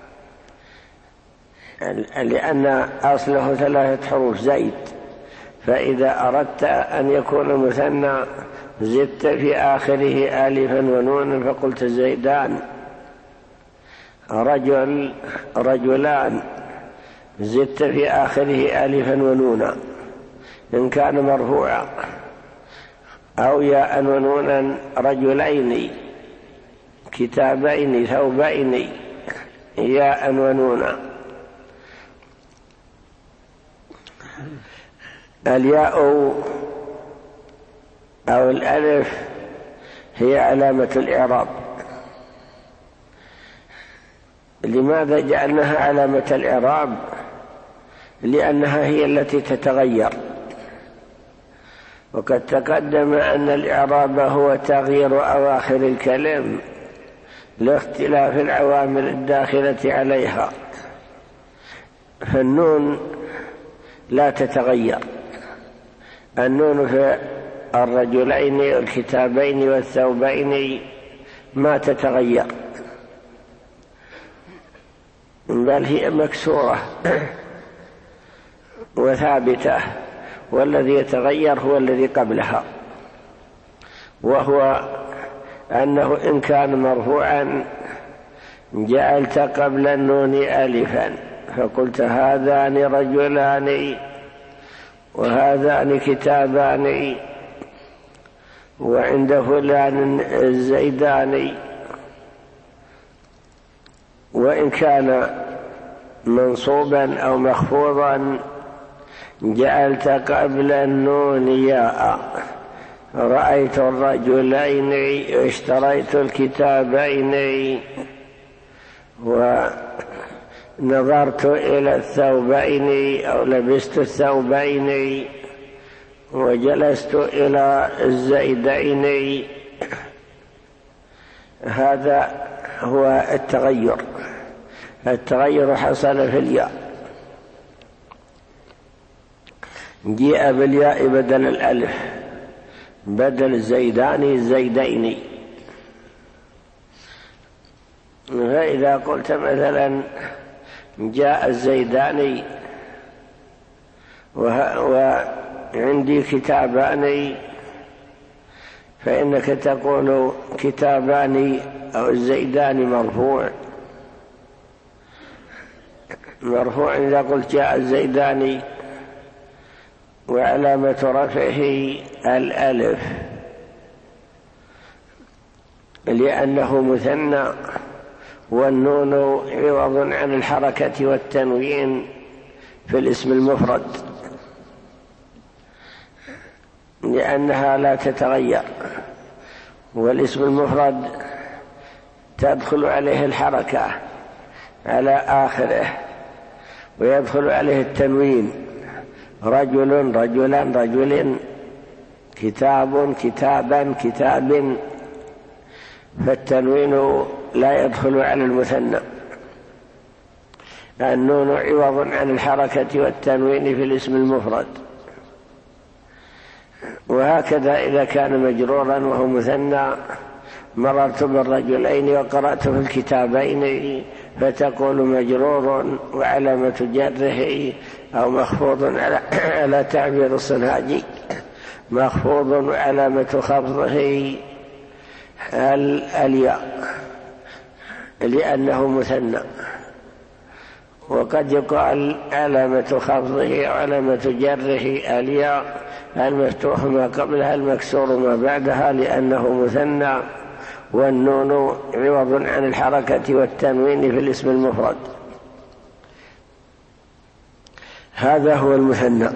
A: لأن أصله ثلاثة حروف زيد، فإذا أردت أن يكون مثنى زدت في آخره ألفا ونونا فقلت زيدان. رجل رجلان زدت في آخره ألفا ونونا إن كان مرفوعا، أو ياء ونونا. رجلين كتابين ثوبين ياء ونونا. الياء أو الألف هي علامة الإعراب. لماذا جعلناها علامة الإعراب؟ لأنها هي التي تتغير، وقد تقدم أن الإعراب هو تغيير أواخر الكلم لاختلاف العوامل الداخلة عليها. فالنون لا تتغير، النون في الرجلين والكتابين والثوبين ما تتغير، بل هي مكسورة وثابتة، والذي يتغير هو الذي قبلها، وهو أنه إن كان مرفوعا جعلت قبل النون ألفا فقلت هذان رجلان وهذان كتابان وعند فلان الزيدان. وإن كان منصوبا أو مخفوضا جعلت قبل النون ياء، رأيت الرجلين اشتريت الكتابين ونظرت إلى الثوبين أو لبست الثوبين وجلست إلى الزيدين. هذا هو التغير. التغير حصل في الياء، جاء بالياء بدل الألف، بدل الزيدان الزيدين. فإذا قلت مثلا جاء الزيداني وعندي كتابان، فإنك تقول كتابان أو الزيدان مرفوع مرفوع إذا قلت جاء الزيداني، وعلامة رفعه الألف لأنه مثنى، والنون عوض عن الحركة والتنوين في الاسم المفرد لأنها لا تتغير، والاسم المفرد تدخل عليه الحركة على آخره ويدخل عليه التنوين، رجل رجلا رجل، كتاب كتابا كتاب، فالتنوين لا يدخل على المثنى. النون عوض عن الحركة والتنوين في الاسم المفرد. وهكذا إذا كان مجرورا وهو مثنى، مررت بالرجلين وقرأت في الكتابين، فتقول مجرور وعلامة جره أو مخفوض على, على تعبير الصنهاجي، مخفوض وعلامة خفضه الياء لأنه مثنى. وقد يقال علامة خفضه وعلامة جره الياء، المفتوح ما قبلها المكسور ما بعدها، لأنه مثنى، والنون عوض عن الحركة والتنوين في الاسم المفرد. هذا هو المثنى،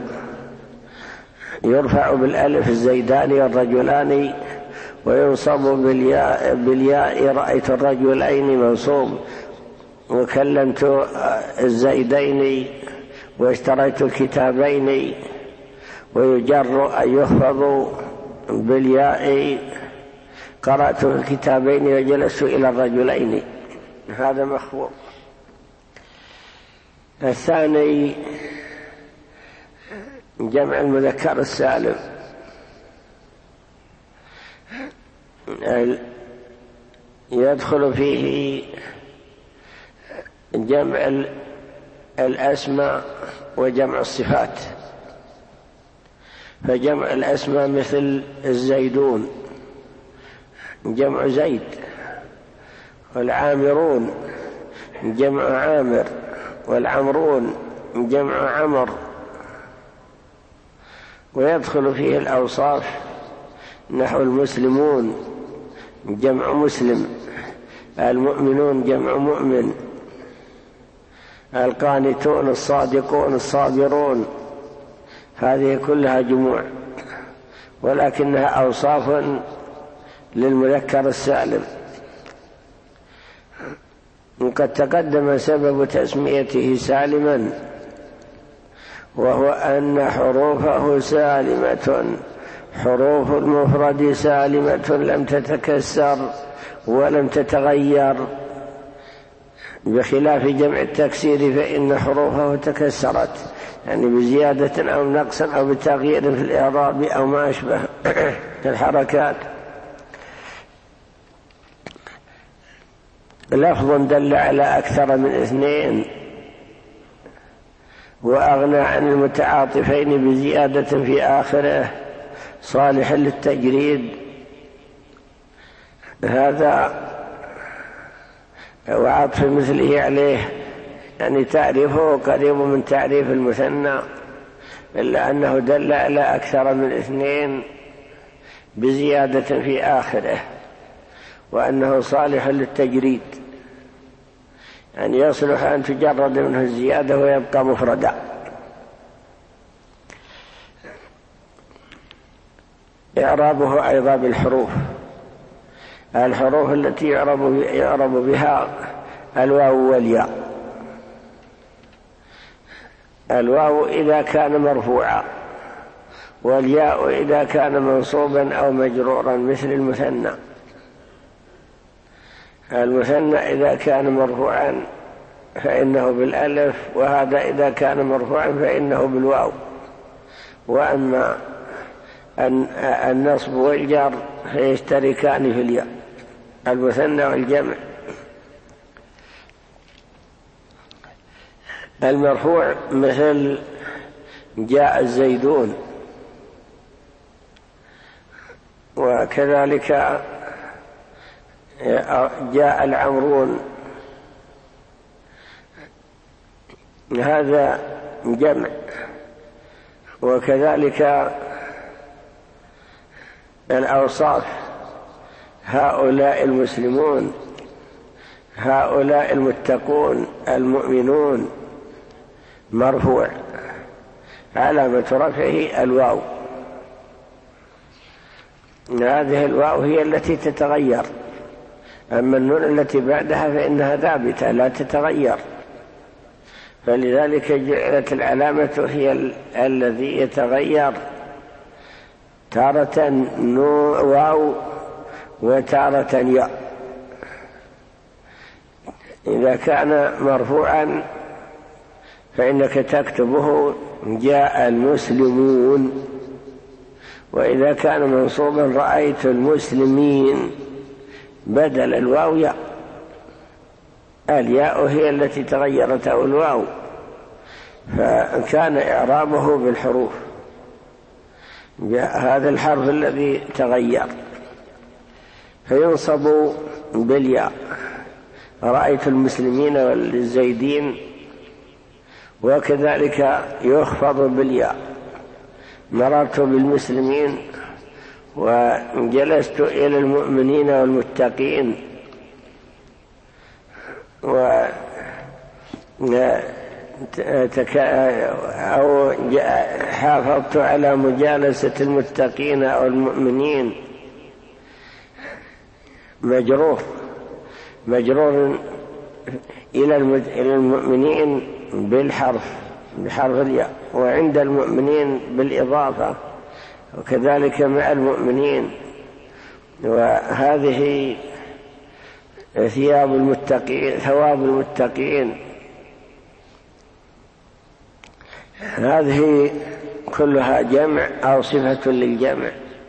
A: يرفع بالألف الزيدان والرجلان، وينصب بالياء, بالياء رأيت الرجلين منصوب، وكلمت الزيدين واشتريت الكتابين، ويجر أن يخفض بالياء قرأت الكتابين وجلست إلى الرجلين، هذا مخفوض. الثاني جمع المذكر السالم، يدخل فيه جمع الأسماء وجمع الصفات. فجمع الأسماء مثل الزيدون جمع زيد، والعامرون جمع عامر، والعمرون جمع عمر. ويدخل فيه الأوصاف نحو المسلمون جمع مسلم، المؤمنون جمع مؤمن، القانتون الصادقون الصابرون، هذه كلها جموع، ولكنها أوصاف للمذكر السالم. وقد تقدم سبب تسميته سالما، وهو أن حروفه سالمة، حروف المفرد سالمة لم تتكسر ولم تتغير، بخلاف جمع التكسير فإن حروفه تكسرت، يعني بزيادة أو نقص أو بتغيير في الإعراب أو ما أشبه الحركات. لفظ دل على أكثر من اثنين وأغنى عن المتعاطفين بزيادة في آخره صالح للتجريد، هذا وعطف مثله عليه، يعني تعريفه قريب من تعريف المثنى، إلا أنه دل على أكثر من اثنين بزيادة في آخره، وأنه صالح للتجريد، يعني يصلح أن تجرد منه الزيادة ويبقى مفردا. إعرابه أيضا بالحروف، الحروف التي يعرب, يعرب بها الواو والياء. الواو إذا كان مرفوعا، والياء إذا كان منصوبا أو مجرورا مثل المثنى. المثنى إذا كان مرفوعا فإنه بالألف، وهذا إذا كان مرفوعا فإنه بالواو. وأما النصب والجر فيشتركان في الياء، المثنى والجمع. المرفوع مثل جاء الزيدون، وكذلك جاء العمرون، هذا جمع. وكذلك الأوصاف، هؤلاء المسلمون، هؤلاء المتقون المؤمنون، مرفوع، علامة رفعه الواو. هذه الواو هي التي تتغير، أما النون التي بعدها فإنها ثابتة لا تتغير، فلذلك جعلت العلامة هي ال... الذي يتغير، تارة واو وتارة ياء. إذا كان مرفوعا فإنك تكتبه جاء المسلمون، وإذا كان منصوبا رأيت المسلمين، بدل الواو ياء، الياء هي التي تغيرت أو الواو، فكان إعرابه بالحروف، هذا الحرف الذي تغير فينصب بالياء، رأيت المسلمين والزيدين، وكذلك يخفض بالياء، مررت بالمسلمين وجلست إلى المؤمنين والمتقين، و أو حافظت على مجالسة المتقين أو المؤمنين. مجرور مجرور إلى المؤمنين بالحرف بحرف الياء، وعند المؤمنين بالإضافة، وكذلك مع المؤمنين. وهذه ثياب المتقين، ثواب المتقين، هذه كلها جمع أو صفة للجمع.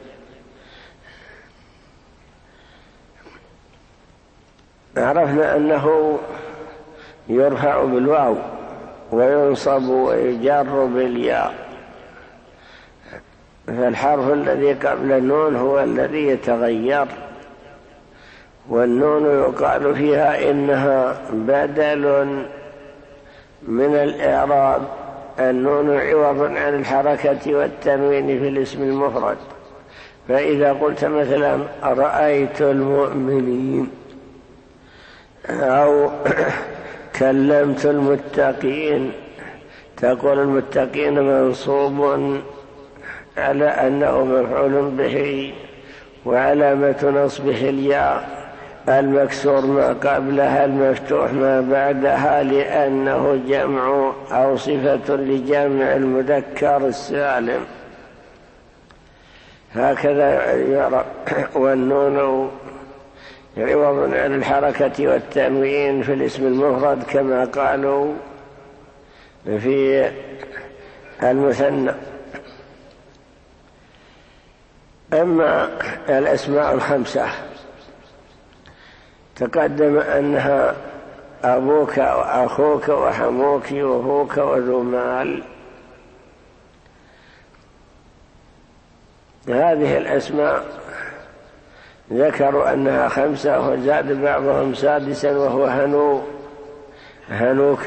A: عرفنا أنه يرفع بالواو وينصب ويجر بالياء، فالحرف الذي قبل النون هو الذي يتغير، والنون يقال فيها إنها بدل من الإعراب، النون عوض عن الحركة والتنوين في الاسم المفرد. فإذا قلت مثلا رأيت المؤمنين أو كلمت المتقين، تقول المتقين منصوب على أنه مفعول به، وعلامة نصبه الياء، المكسور ما قبلها، المفتوح ما بعدها، لأنه جمع أو صفة لجمع المذكر السالم، هكذا يرى. والنون عوض عن الحركة والتنوين في الاسم المفرد كما قالوا في المثنى. أما الأسماء الخمسة تقدم أنها أبوك وأخوك وحموك وأخوك وذو مال، هذه الأسماء ذكروا أنها خمسة، وزاد بعضهم سادسا وهو هنو هنوك،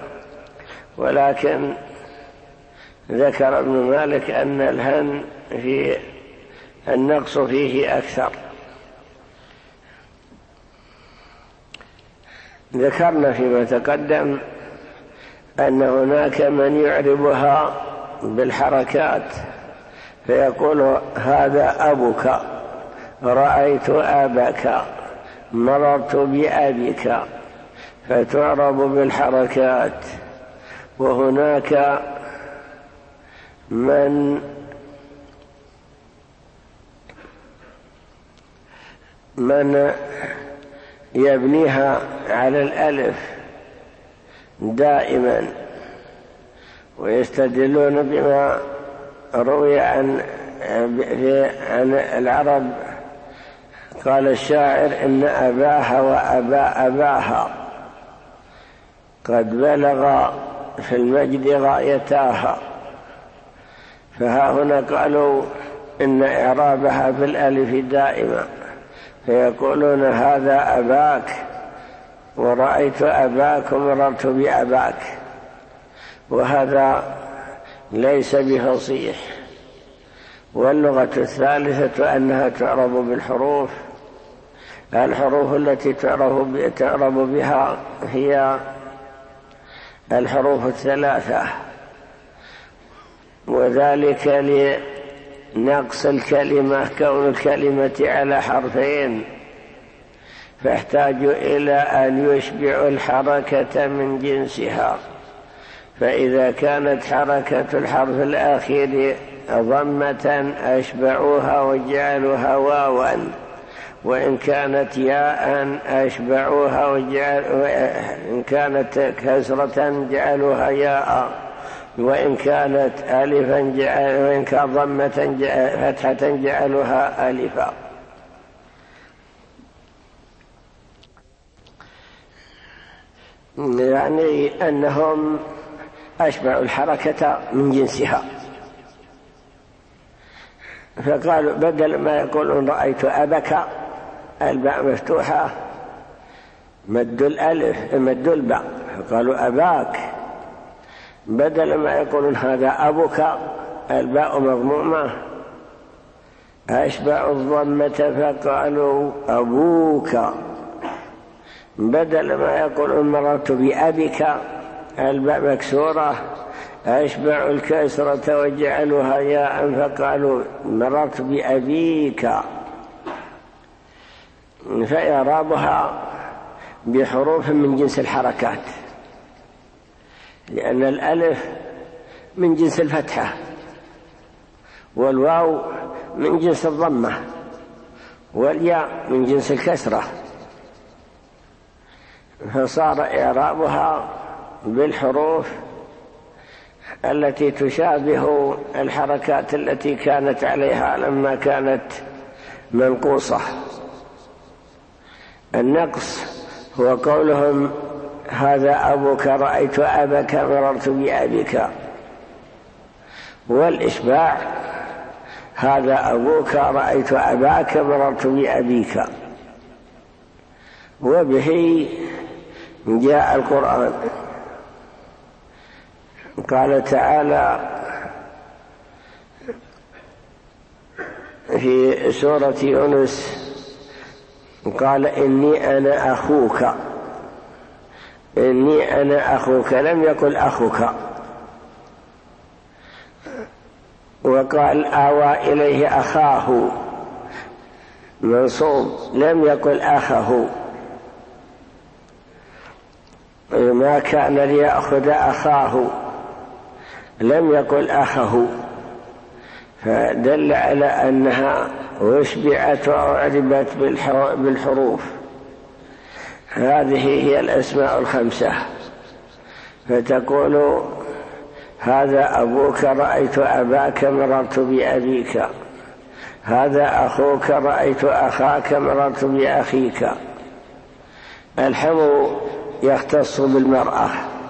A: ولكن ذكر ابن مالك أن الهن في النقص فيه أكثر. ذكرنا فيما تقدم أن هناك من يعربها بالحركات، فيقول هذا أبوك، رأيت أبك، مررت بأبك، فتعرب بالحركات. وهناك من من يبنيها على الألف دائما، ويستدلون بما روي عن عن العرب. قال الشاعر إن أباها وأبا أباها قد بلغ في المجد غايتاها، فها هنا قالوا إن إعرابها بالألف دائما، فيقولون هذا أباك، ورأيت أباك ومررت بأباك، وهذا ليس بفصيح. واللغة الثالثة أنها تعرب بالحروف، الحروف التي تعرب بها هي الحروف الثلاثة، وذلك لنقص الكلمة، كون الكلمة على حرفين، فاحتاج إلى أن يشبع الحركة من جنسها. فإذا كانت حركة الحرف الأخير ضمة أشبعوها وجعلوها واوا، وإن كانت ياء أشبعوها وجعلوا، إن كانت كسرة جعلوها ياء، وإن كانت ألفا جعل، وإن كانت ضمة فتحة جعلوها ألفا. يعني أنهم أشبعوا الحركة من جنسها، فقالوا بدل ما يقولون رأيت أبك الباء مفتوحة مد الألف مد الباء، فقالوا أباك، بدل ما يقولون هذا أبوك الباء مضمومة أشبعوا الضمة فقالوا أبوك، بدل ما يقولون مررت بأبك الباء مكسورة أشبعوا الكسرة وجعلوها ياء فقالوا مررت بأبيك. فإعرابها بحروف من جنس الحركات، لأن الألف من جنس الفتحة، والواو من جنس الضمة، والياء من جنس الكسرة، فصار إعرابها بالحروف التي تشابه الحركات التي كانت عليها لما كانت منقوصة. النقص هو قولهم هذا أبوك رأيت أبك مررت بأبيك، والإشباع هذا أبوك رأيت أباك مررت بأبيك. وبه جاء القرآن، قال تعالى في سورة يونس قال إني أنا أخوك، إني أنا أخوك، لم يقل أخوك. وقال آوى إليه أخاه منصوب، لم يقل أخه، ما كان ليأخذ أخاه، لم يقل أخه، فدل على أنها أشبعت وأعربت بالحروف. هذه هي الأسماء الخمسة، فتقول هذا أبوك رأيت أباك مررت بأبيك، هذا أخوك رأيت أخاك مررت بأخيك. الحمو يختص بالمرأة،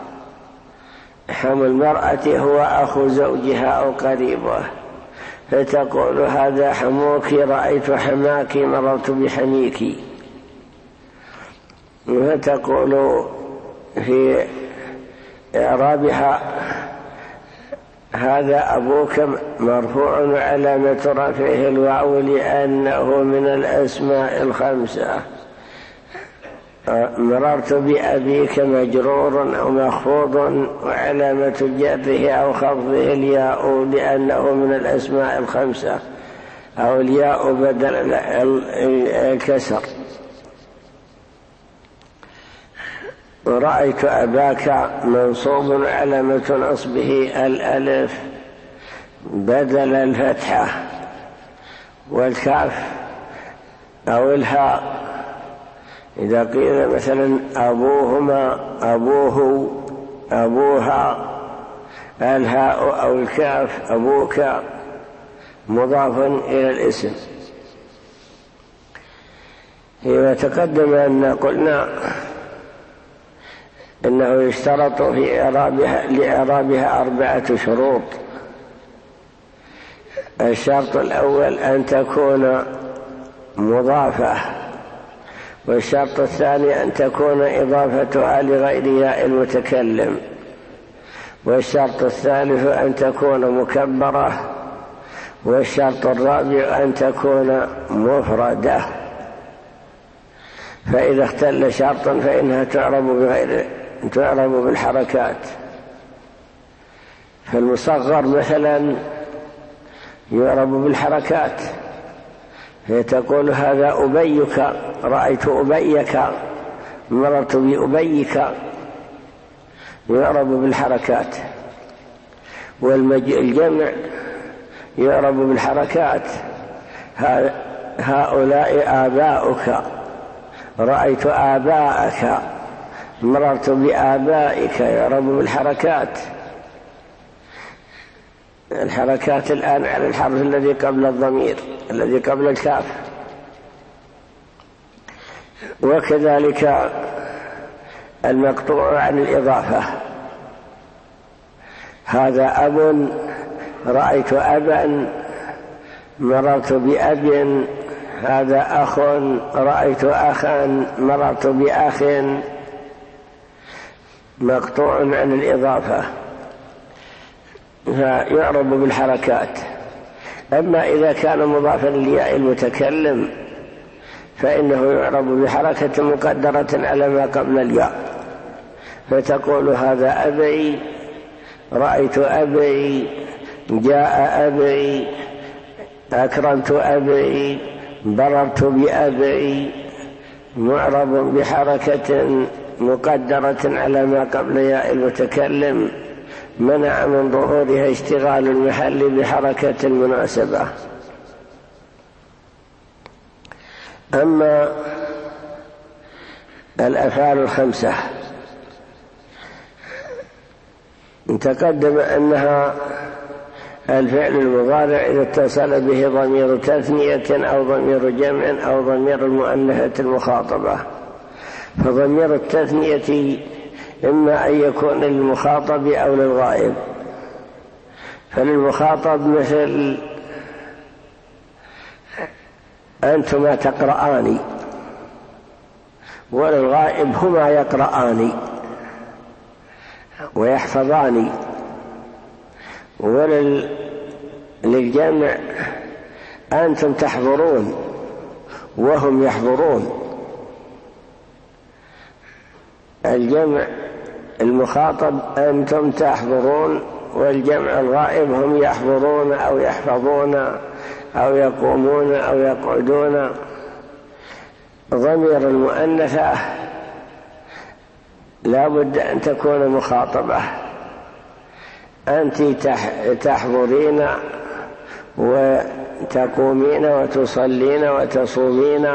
A: حمو المرأة هو أخو زوجها أو قريبه، فتقول هذا حموك رأيت حماك مررت بحميك. فتقول في إعرابها هذا أبوك مرفوع وعلامة رفعه الواو لأنه من الأسماء الخمسة. مررت بأبيك مجرور أو مخفوض وعلامة جره أو خفضه الياء لأنه من الأسماء الخمسة، أو الياء بدل الكسر. رأيت أباك منصوب علامة نصبه الألف بدل الفتحة، والكاف أو الهاء إذا قيل مثلا أبوهما أبوه أبوها، الهاء أو الكاف أبوك مضاف إلى الاسم. وتقدم أن قلنا إنه يشترط في إعرابها لإعرابها أربعة شروط. الشرط الأول أن تكون مضافة، والشرط الثاني أن تكون إضافتها لغير ياء المتكلم، والشرط الثالث أن تكون مكبرة، والشرط الرابع أن تكون مفردة. فإذا اختل شرطا فإنها تعرب بغير تعرب بالحركات. فالمصغر مثلا يعرب بالحركات، فتقول هذا أبيك، رأيت أبيك، مررت بأبيك، يعرب بالحركات. والجمع يعرب بالحركات، هؤلاء آباؤك، رأيت آباءك، مررت بآبائك، يعرب بالحركات. الحركات الآن على الحرف الذي قبل الضمير، الذي قبل الكاف. وكذلك المقطوع عن الإضافة، هذا أب، رأيت أبا، مررت بأب، هذا أخ، رأيت أخا، مررت بأخ، مقطوع عن الإضافة فيعرب بالحركات. أما إذا كان مضافا لياء المتكلم فإنه يعرب بحركة مقدرة على ما قبل الياء، فتقول هذا أبي، رأيت أبي، جاء أبي، أكرمت أبي، بررت بأبي، معرب بحركة مقدرة على ما قبل ياء المتكلم، منع من ظهورها اشتغال المحل بحركة المناسبة. أما الأفعال الخمسة تقدم أنها الفعل المضارع إذا اتصل به ضمير تثنية أو ضمير جمع أو ضمير المؤنثة المخاطبة. فضمير التثنية إما أن يكون للمخاطب أو للغائب. فللمخاطب مثل أنتما تقرآن، وللغائب هما يقرآن ويحفظان. وللجمع أنتم تحضرون وهم يحضرون. الجمع المخاطب أنتم تحضرون، والجمع الغائب هم يحضرون أو يحفظون أو يقومون أو يقعدون. ضمير المؤنثة لا بد أن تكون مخاطبة، أنت تحضرين وتقومين وتصلين وتصومين.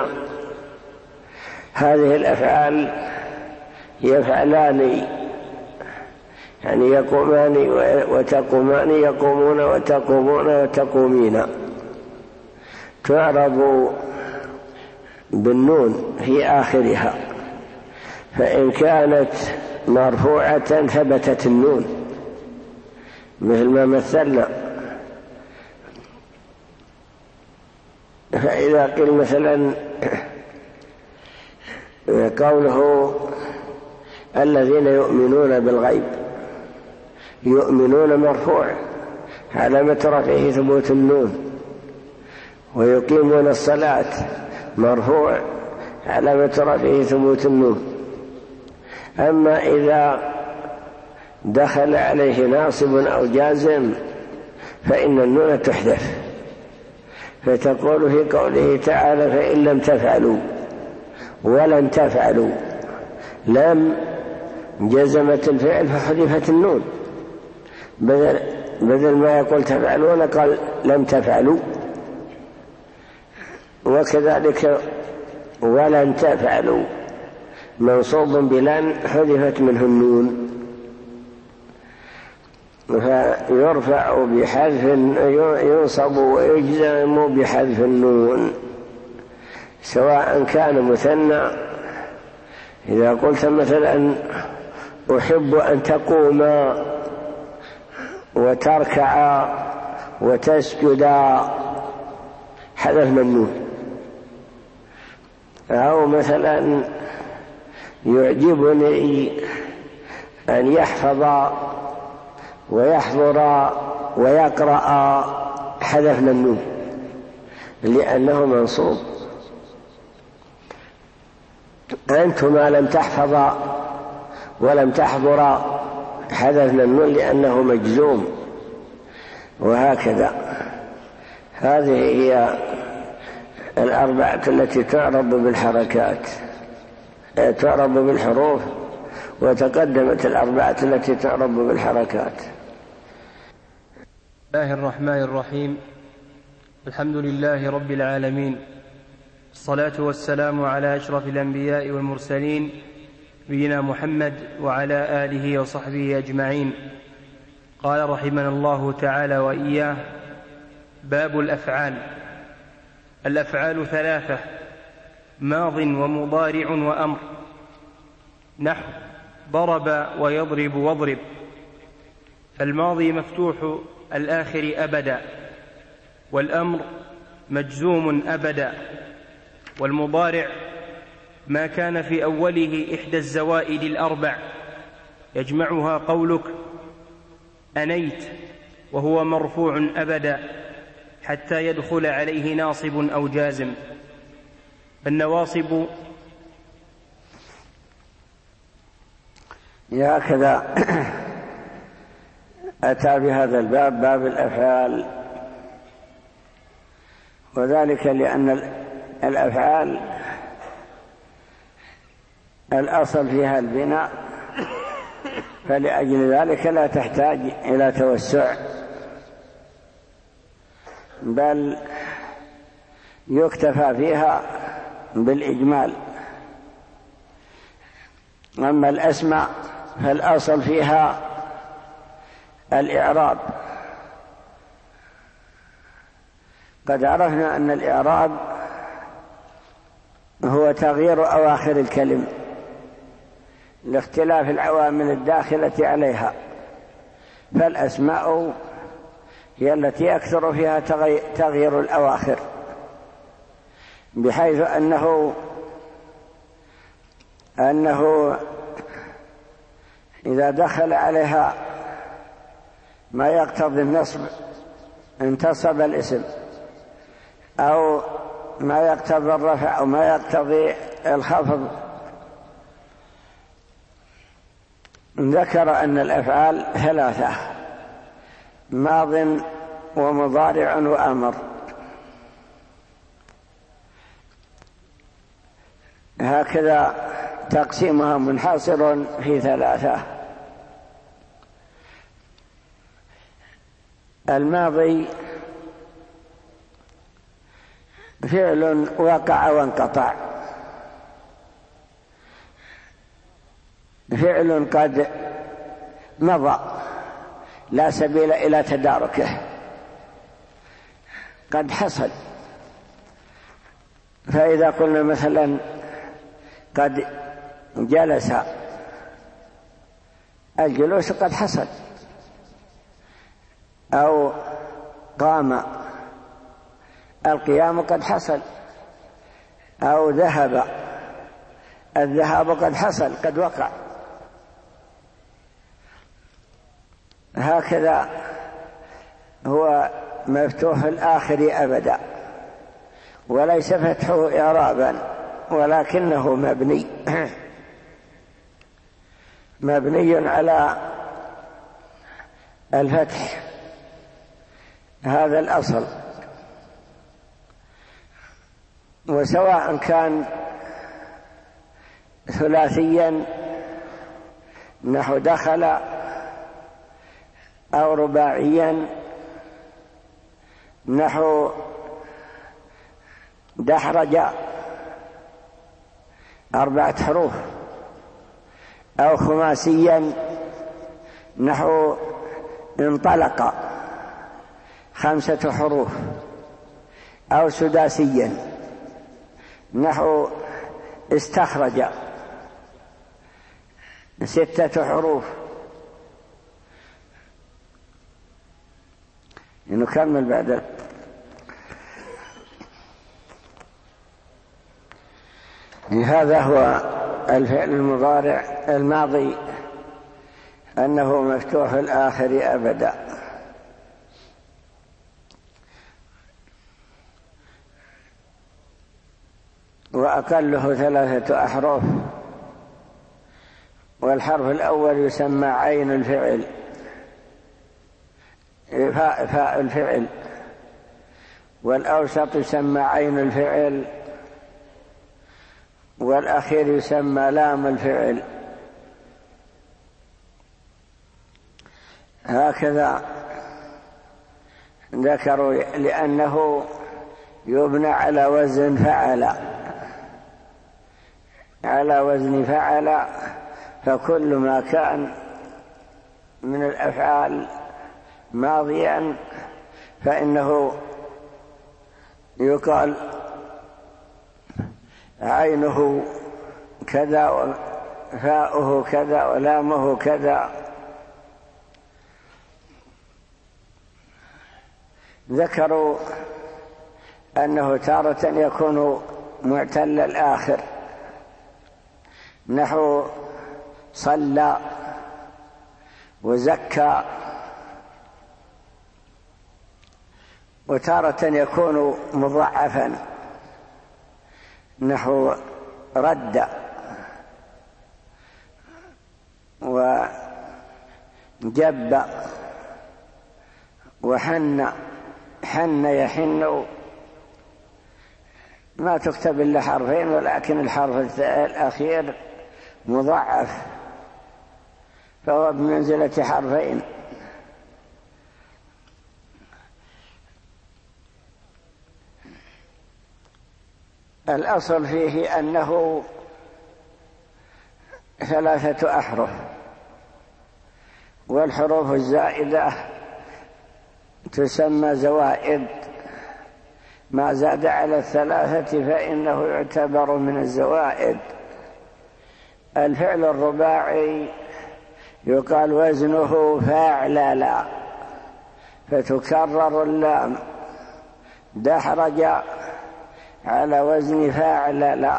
A: هذه الأفعال يفعلان، يعني يقومان وتقومان، يقومون وتقومون وتقومين. تعرب بالنون في آخرها، فإن كانت مرفوعة ثبتت النون مثل ما مثلنا. فإذا قيل مثلا قوله الذين يؤمنون بالغيب، يؤمنون مرفوع علامة رفعه ثبوت النون، ويقيمون الصلاة مرفوع علامة رفعه ثبوت النون. أما إذا دخل عليه ناصب أو جازم فإن النون تحذف، فتقول في قوله تعالى فإن لم تفعلوا ولن تفعلوا، لم جزمت الفعل فحذفت النون، بدل, بدل ما يقول تفعلون قال لم تفعلوا. وكذلك ولن تفعلوا منصوب بلن حذفت منه النون، فيرفع بحذف، ينصب ويجزم بحذف النون سواء كان مثنى. إذا قلت مثلا أحب أن تقوم وتركع وتسجد، حذفنا النون. أو مثلا يعجبني أن يحفظ ويحضر ويقرأ، حذفنا النون لأنه منصوب. أنتما لم تحفظ ولم تحضر، حذفنا النون لأنه مجزوم، وهكذا. هذه هي الأربعة التي تعرب بالحركات، تعرب بالحروف، وتقدمت الأربعة التي تعرب بالحركات.
B: بسم الله الرحمن الرحيم. الحمد لله رب العالمين، الصلاة والسلام على أشرف الأنبياء والمرسلين، نبينا محمد وعلى آله وصحبه أجمعين. قال رحمنا الله تعالى وإياه: باب الأفعال. الأفعال ثلاثة: ماض ومضارع وأمر. نحو ضرب ويضرب واضرب. فالماضي مفتوح الآخر أبدا، والأمر مجزوم أبدا، والمضارع ما كان في أوله إحدى الزوائد الأربع يجمعها قولك أنيت، وهو مرفوع أبدا حتى يدخل عليه ناصب أو جازم. النواصب
A: هكذا أتى بهذا الباب، باب الأفعال، وذلك لأن الأفعال الأصل فيها البناء، فلأجل ذلك لا تحتاج إلى توسع، بل يكتفى فيها بالإجمال. أما الأسماء فالأصل فيها الإعراب. قد عرفنا أن الإعراب هو تغيير أواخر الكلم لاختلاف العوامل الداخلة عليها، فالأسماء هي التي أكثر فيها تغيير الأواخر، بحيث أنه أنه إذا دخل عليها ما يقتضي النصب انتصب الاسم، أو ما يقتضي الرفع أو ما يقتضي الخفض. ذكر أن الأفعال ثلاثة: ماض ومضارع وأمر. هكذا تقسيمها منحصر في ثلاثة. الماضي فعل وقع وانقطع، فعل قد مضى لا سبيل إلى تداركه، قد حصل. فإذا قلنا مثلا قد جلس، الجلوس قد حصل، أو قام، القيام قد حصل، أو ذهب، الذهاب قد حصل، قد وقع. هكذا هو مفتوح الآخر أبدا، وليس فتحه إعرابا، ولكنه مبني مبني على الفتح، هذا الأصل. وسواء كان ثلاثيا نحو دخل، أو رباعيا نحو دحرج أربعة حروف، أو خماسيا نحو انطلق خمسة حروف، أو سداسيا نحو استخرج ستة حروف. نكمل بعد. هذا هو الفعل المضارع الماضي أنه مفتوح الآخر أبدا. وأقله ثلاثة أحرف، والحرف الأول يسمى عين الفعل، فاء فاء الفعل، والأوسط يسمى عين الفعل، والأخير يسمى لام الفعل. هكذا ذكروا لأنه يبنى على وزن فعل، على وزن فعل، فكل ما كان من الأفعال ماضيا فإنه يقال عينه كذا وفاؤه كذا ولامه كذا. ذكروا أنه تارة يكون معتل الآخر، نحو صلى وزكى، وتارة يكون مضاعفا، نحو رد وجب وحن. حن يحن ما تكتب إلا حرفين، ولكن الحرف الأخير مضاعف فهو بمنزلة حرفين. الأصل فيه أنه ثلاثة أحرف، والحروف الزائدة تسمى زوائد، ما زاد على الثلاثة فإنه يعتبر من الزوائد. الفعل الرباعي يقال وزنه فاعلل، فتكرر اللام، دحرج على وزن فاعلل،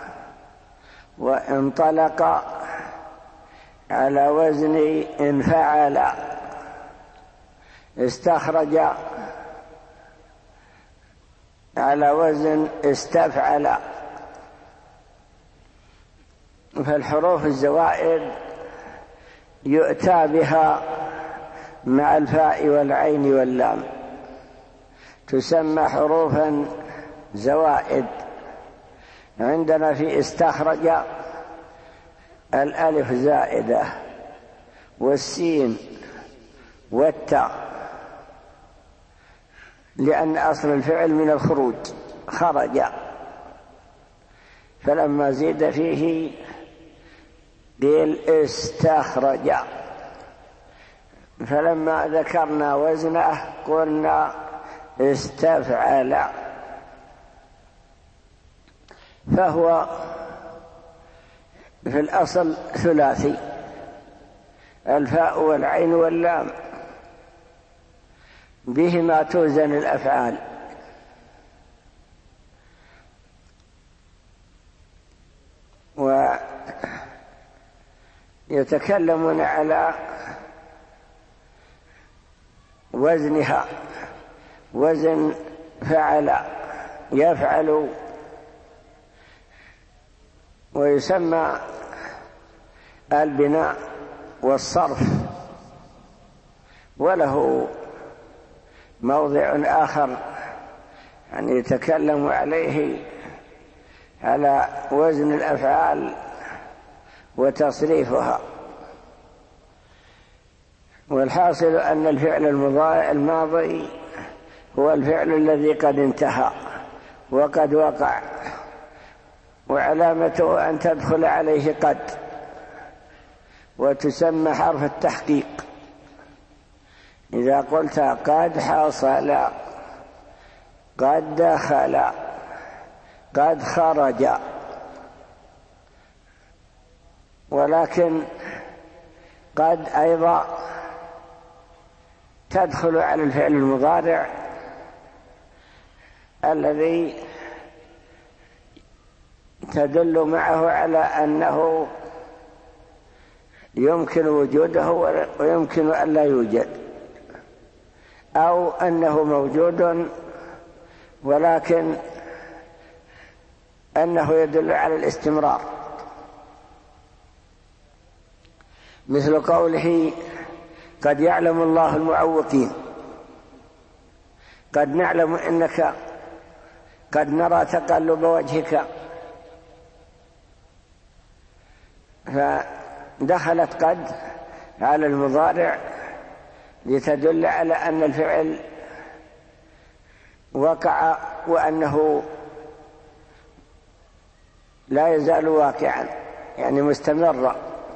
A: وانطلق على وزن انفعل، استخرج على وزن استفعل. فالحروف الزوائد يؤتى بها مع الفاء والعين واللام، تسمى حروفا زوائد. عندنا في استخرج الألف زائدة، والسين والتاء، لأن أصل الفعل من الخروج، خرج، فلما زيد فيه قيل استخرج. فلما ذكرنا وزنه قلنا استفعل. فهو في الأصل ثلاثي، الفاء والعين واللام، بهما توزن الأفعال. ويتكلمون على وزنها، وزن فعل يفعل، ويسمى البناء والصرف، وله موضع آخر يعني يتكلم عليه على وزن الأفعال وتصريفها. والحاصل أن الفعل الماضي هو الفعل الذي قد انتهى وقد وقع، وعلامته أن تدخل عليه قد، وتسمى حرف التحقيق. إذا قلت قد حصل، قد دخل، قد خرج. ولكن قد أيضا تدخل على الفعل المضارع الذي تدل معه على أنه يمكن وجوده ويمكن أن لا يوجد، أو أنه موجود ولكن أنه يدل على الاستمرار، مثل قوله قد يعلم الله المعوقين، قد نعلم إنك، قد نرى تقلب وجهك، فدخلت قد على المضارع لتدل على أن الفعل وقع وأنه لا يزال واقعا، يعني مستمرا.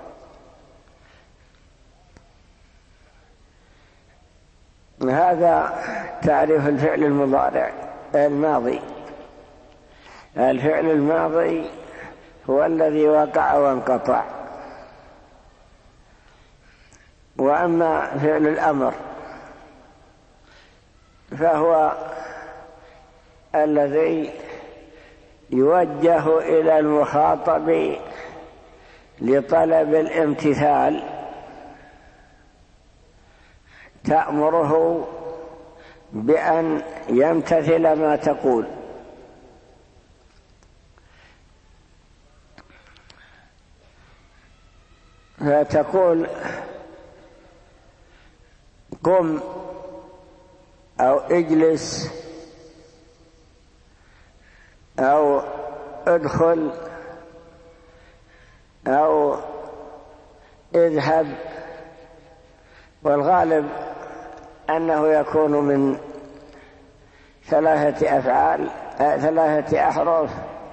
A: هذا تعريف الفعل المضارع الماضي. الفعل الماضي هو الذي وقع وانقطع. وأما فعل الأمر فهو الذي يوجه إلى المخاطب لطلب الامتثال، تأمره بأن يمتثل ما تقول، فتقول قم أو اجلس أو ادخل أو اذهب، والغالب أنه يكون من ثلاثة أفعال ثلاثة أحرف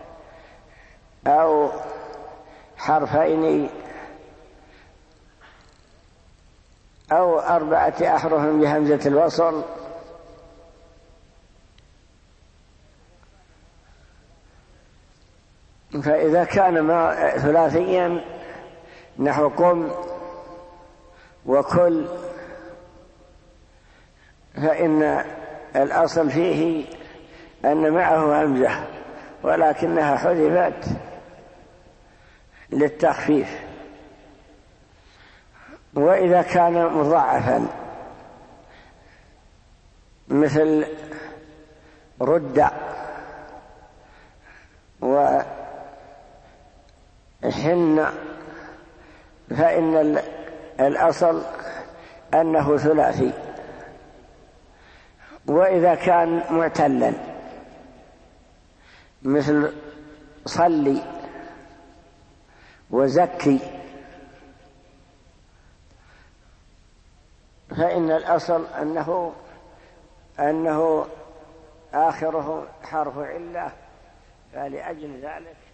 A: أو حرفين أو أربعة أحرف بهمزة الوصل. فإذا كان ما ثلاثيا نحو قم وكل، فإن الأصل فيه أن معه همزة ولكنها حذفت للتخفيف. وإذا كان مضاعفا مثل رد وحن، فإن الأصل أنه ثلاثي. وإذا كان معتلا مثل صلي وزكي، فإن الأصل أنه أنه آخره حرف علة، فلأجل ذلك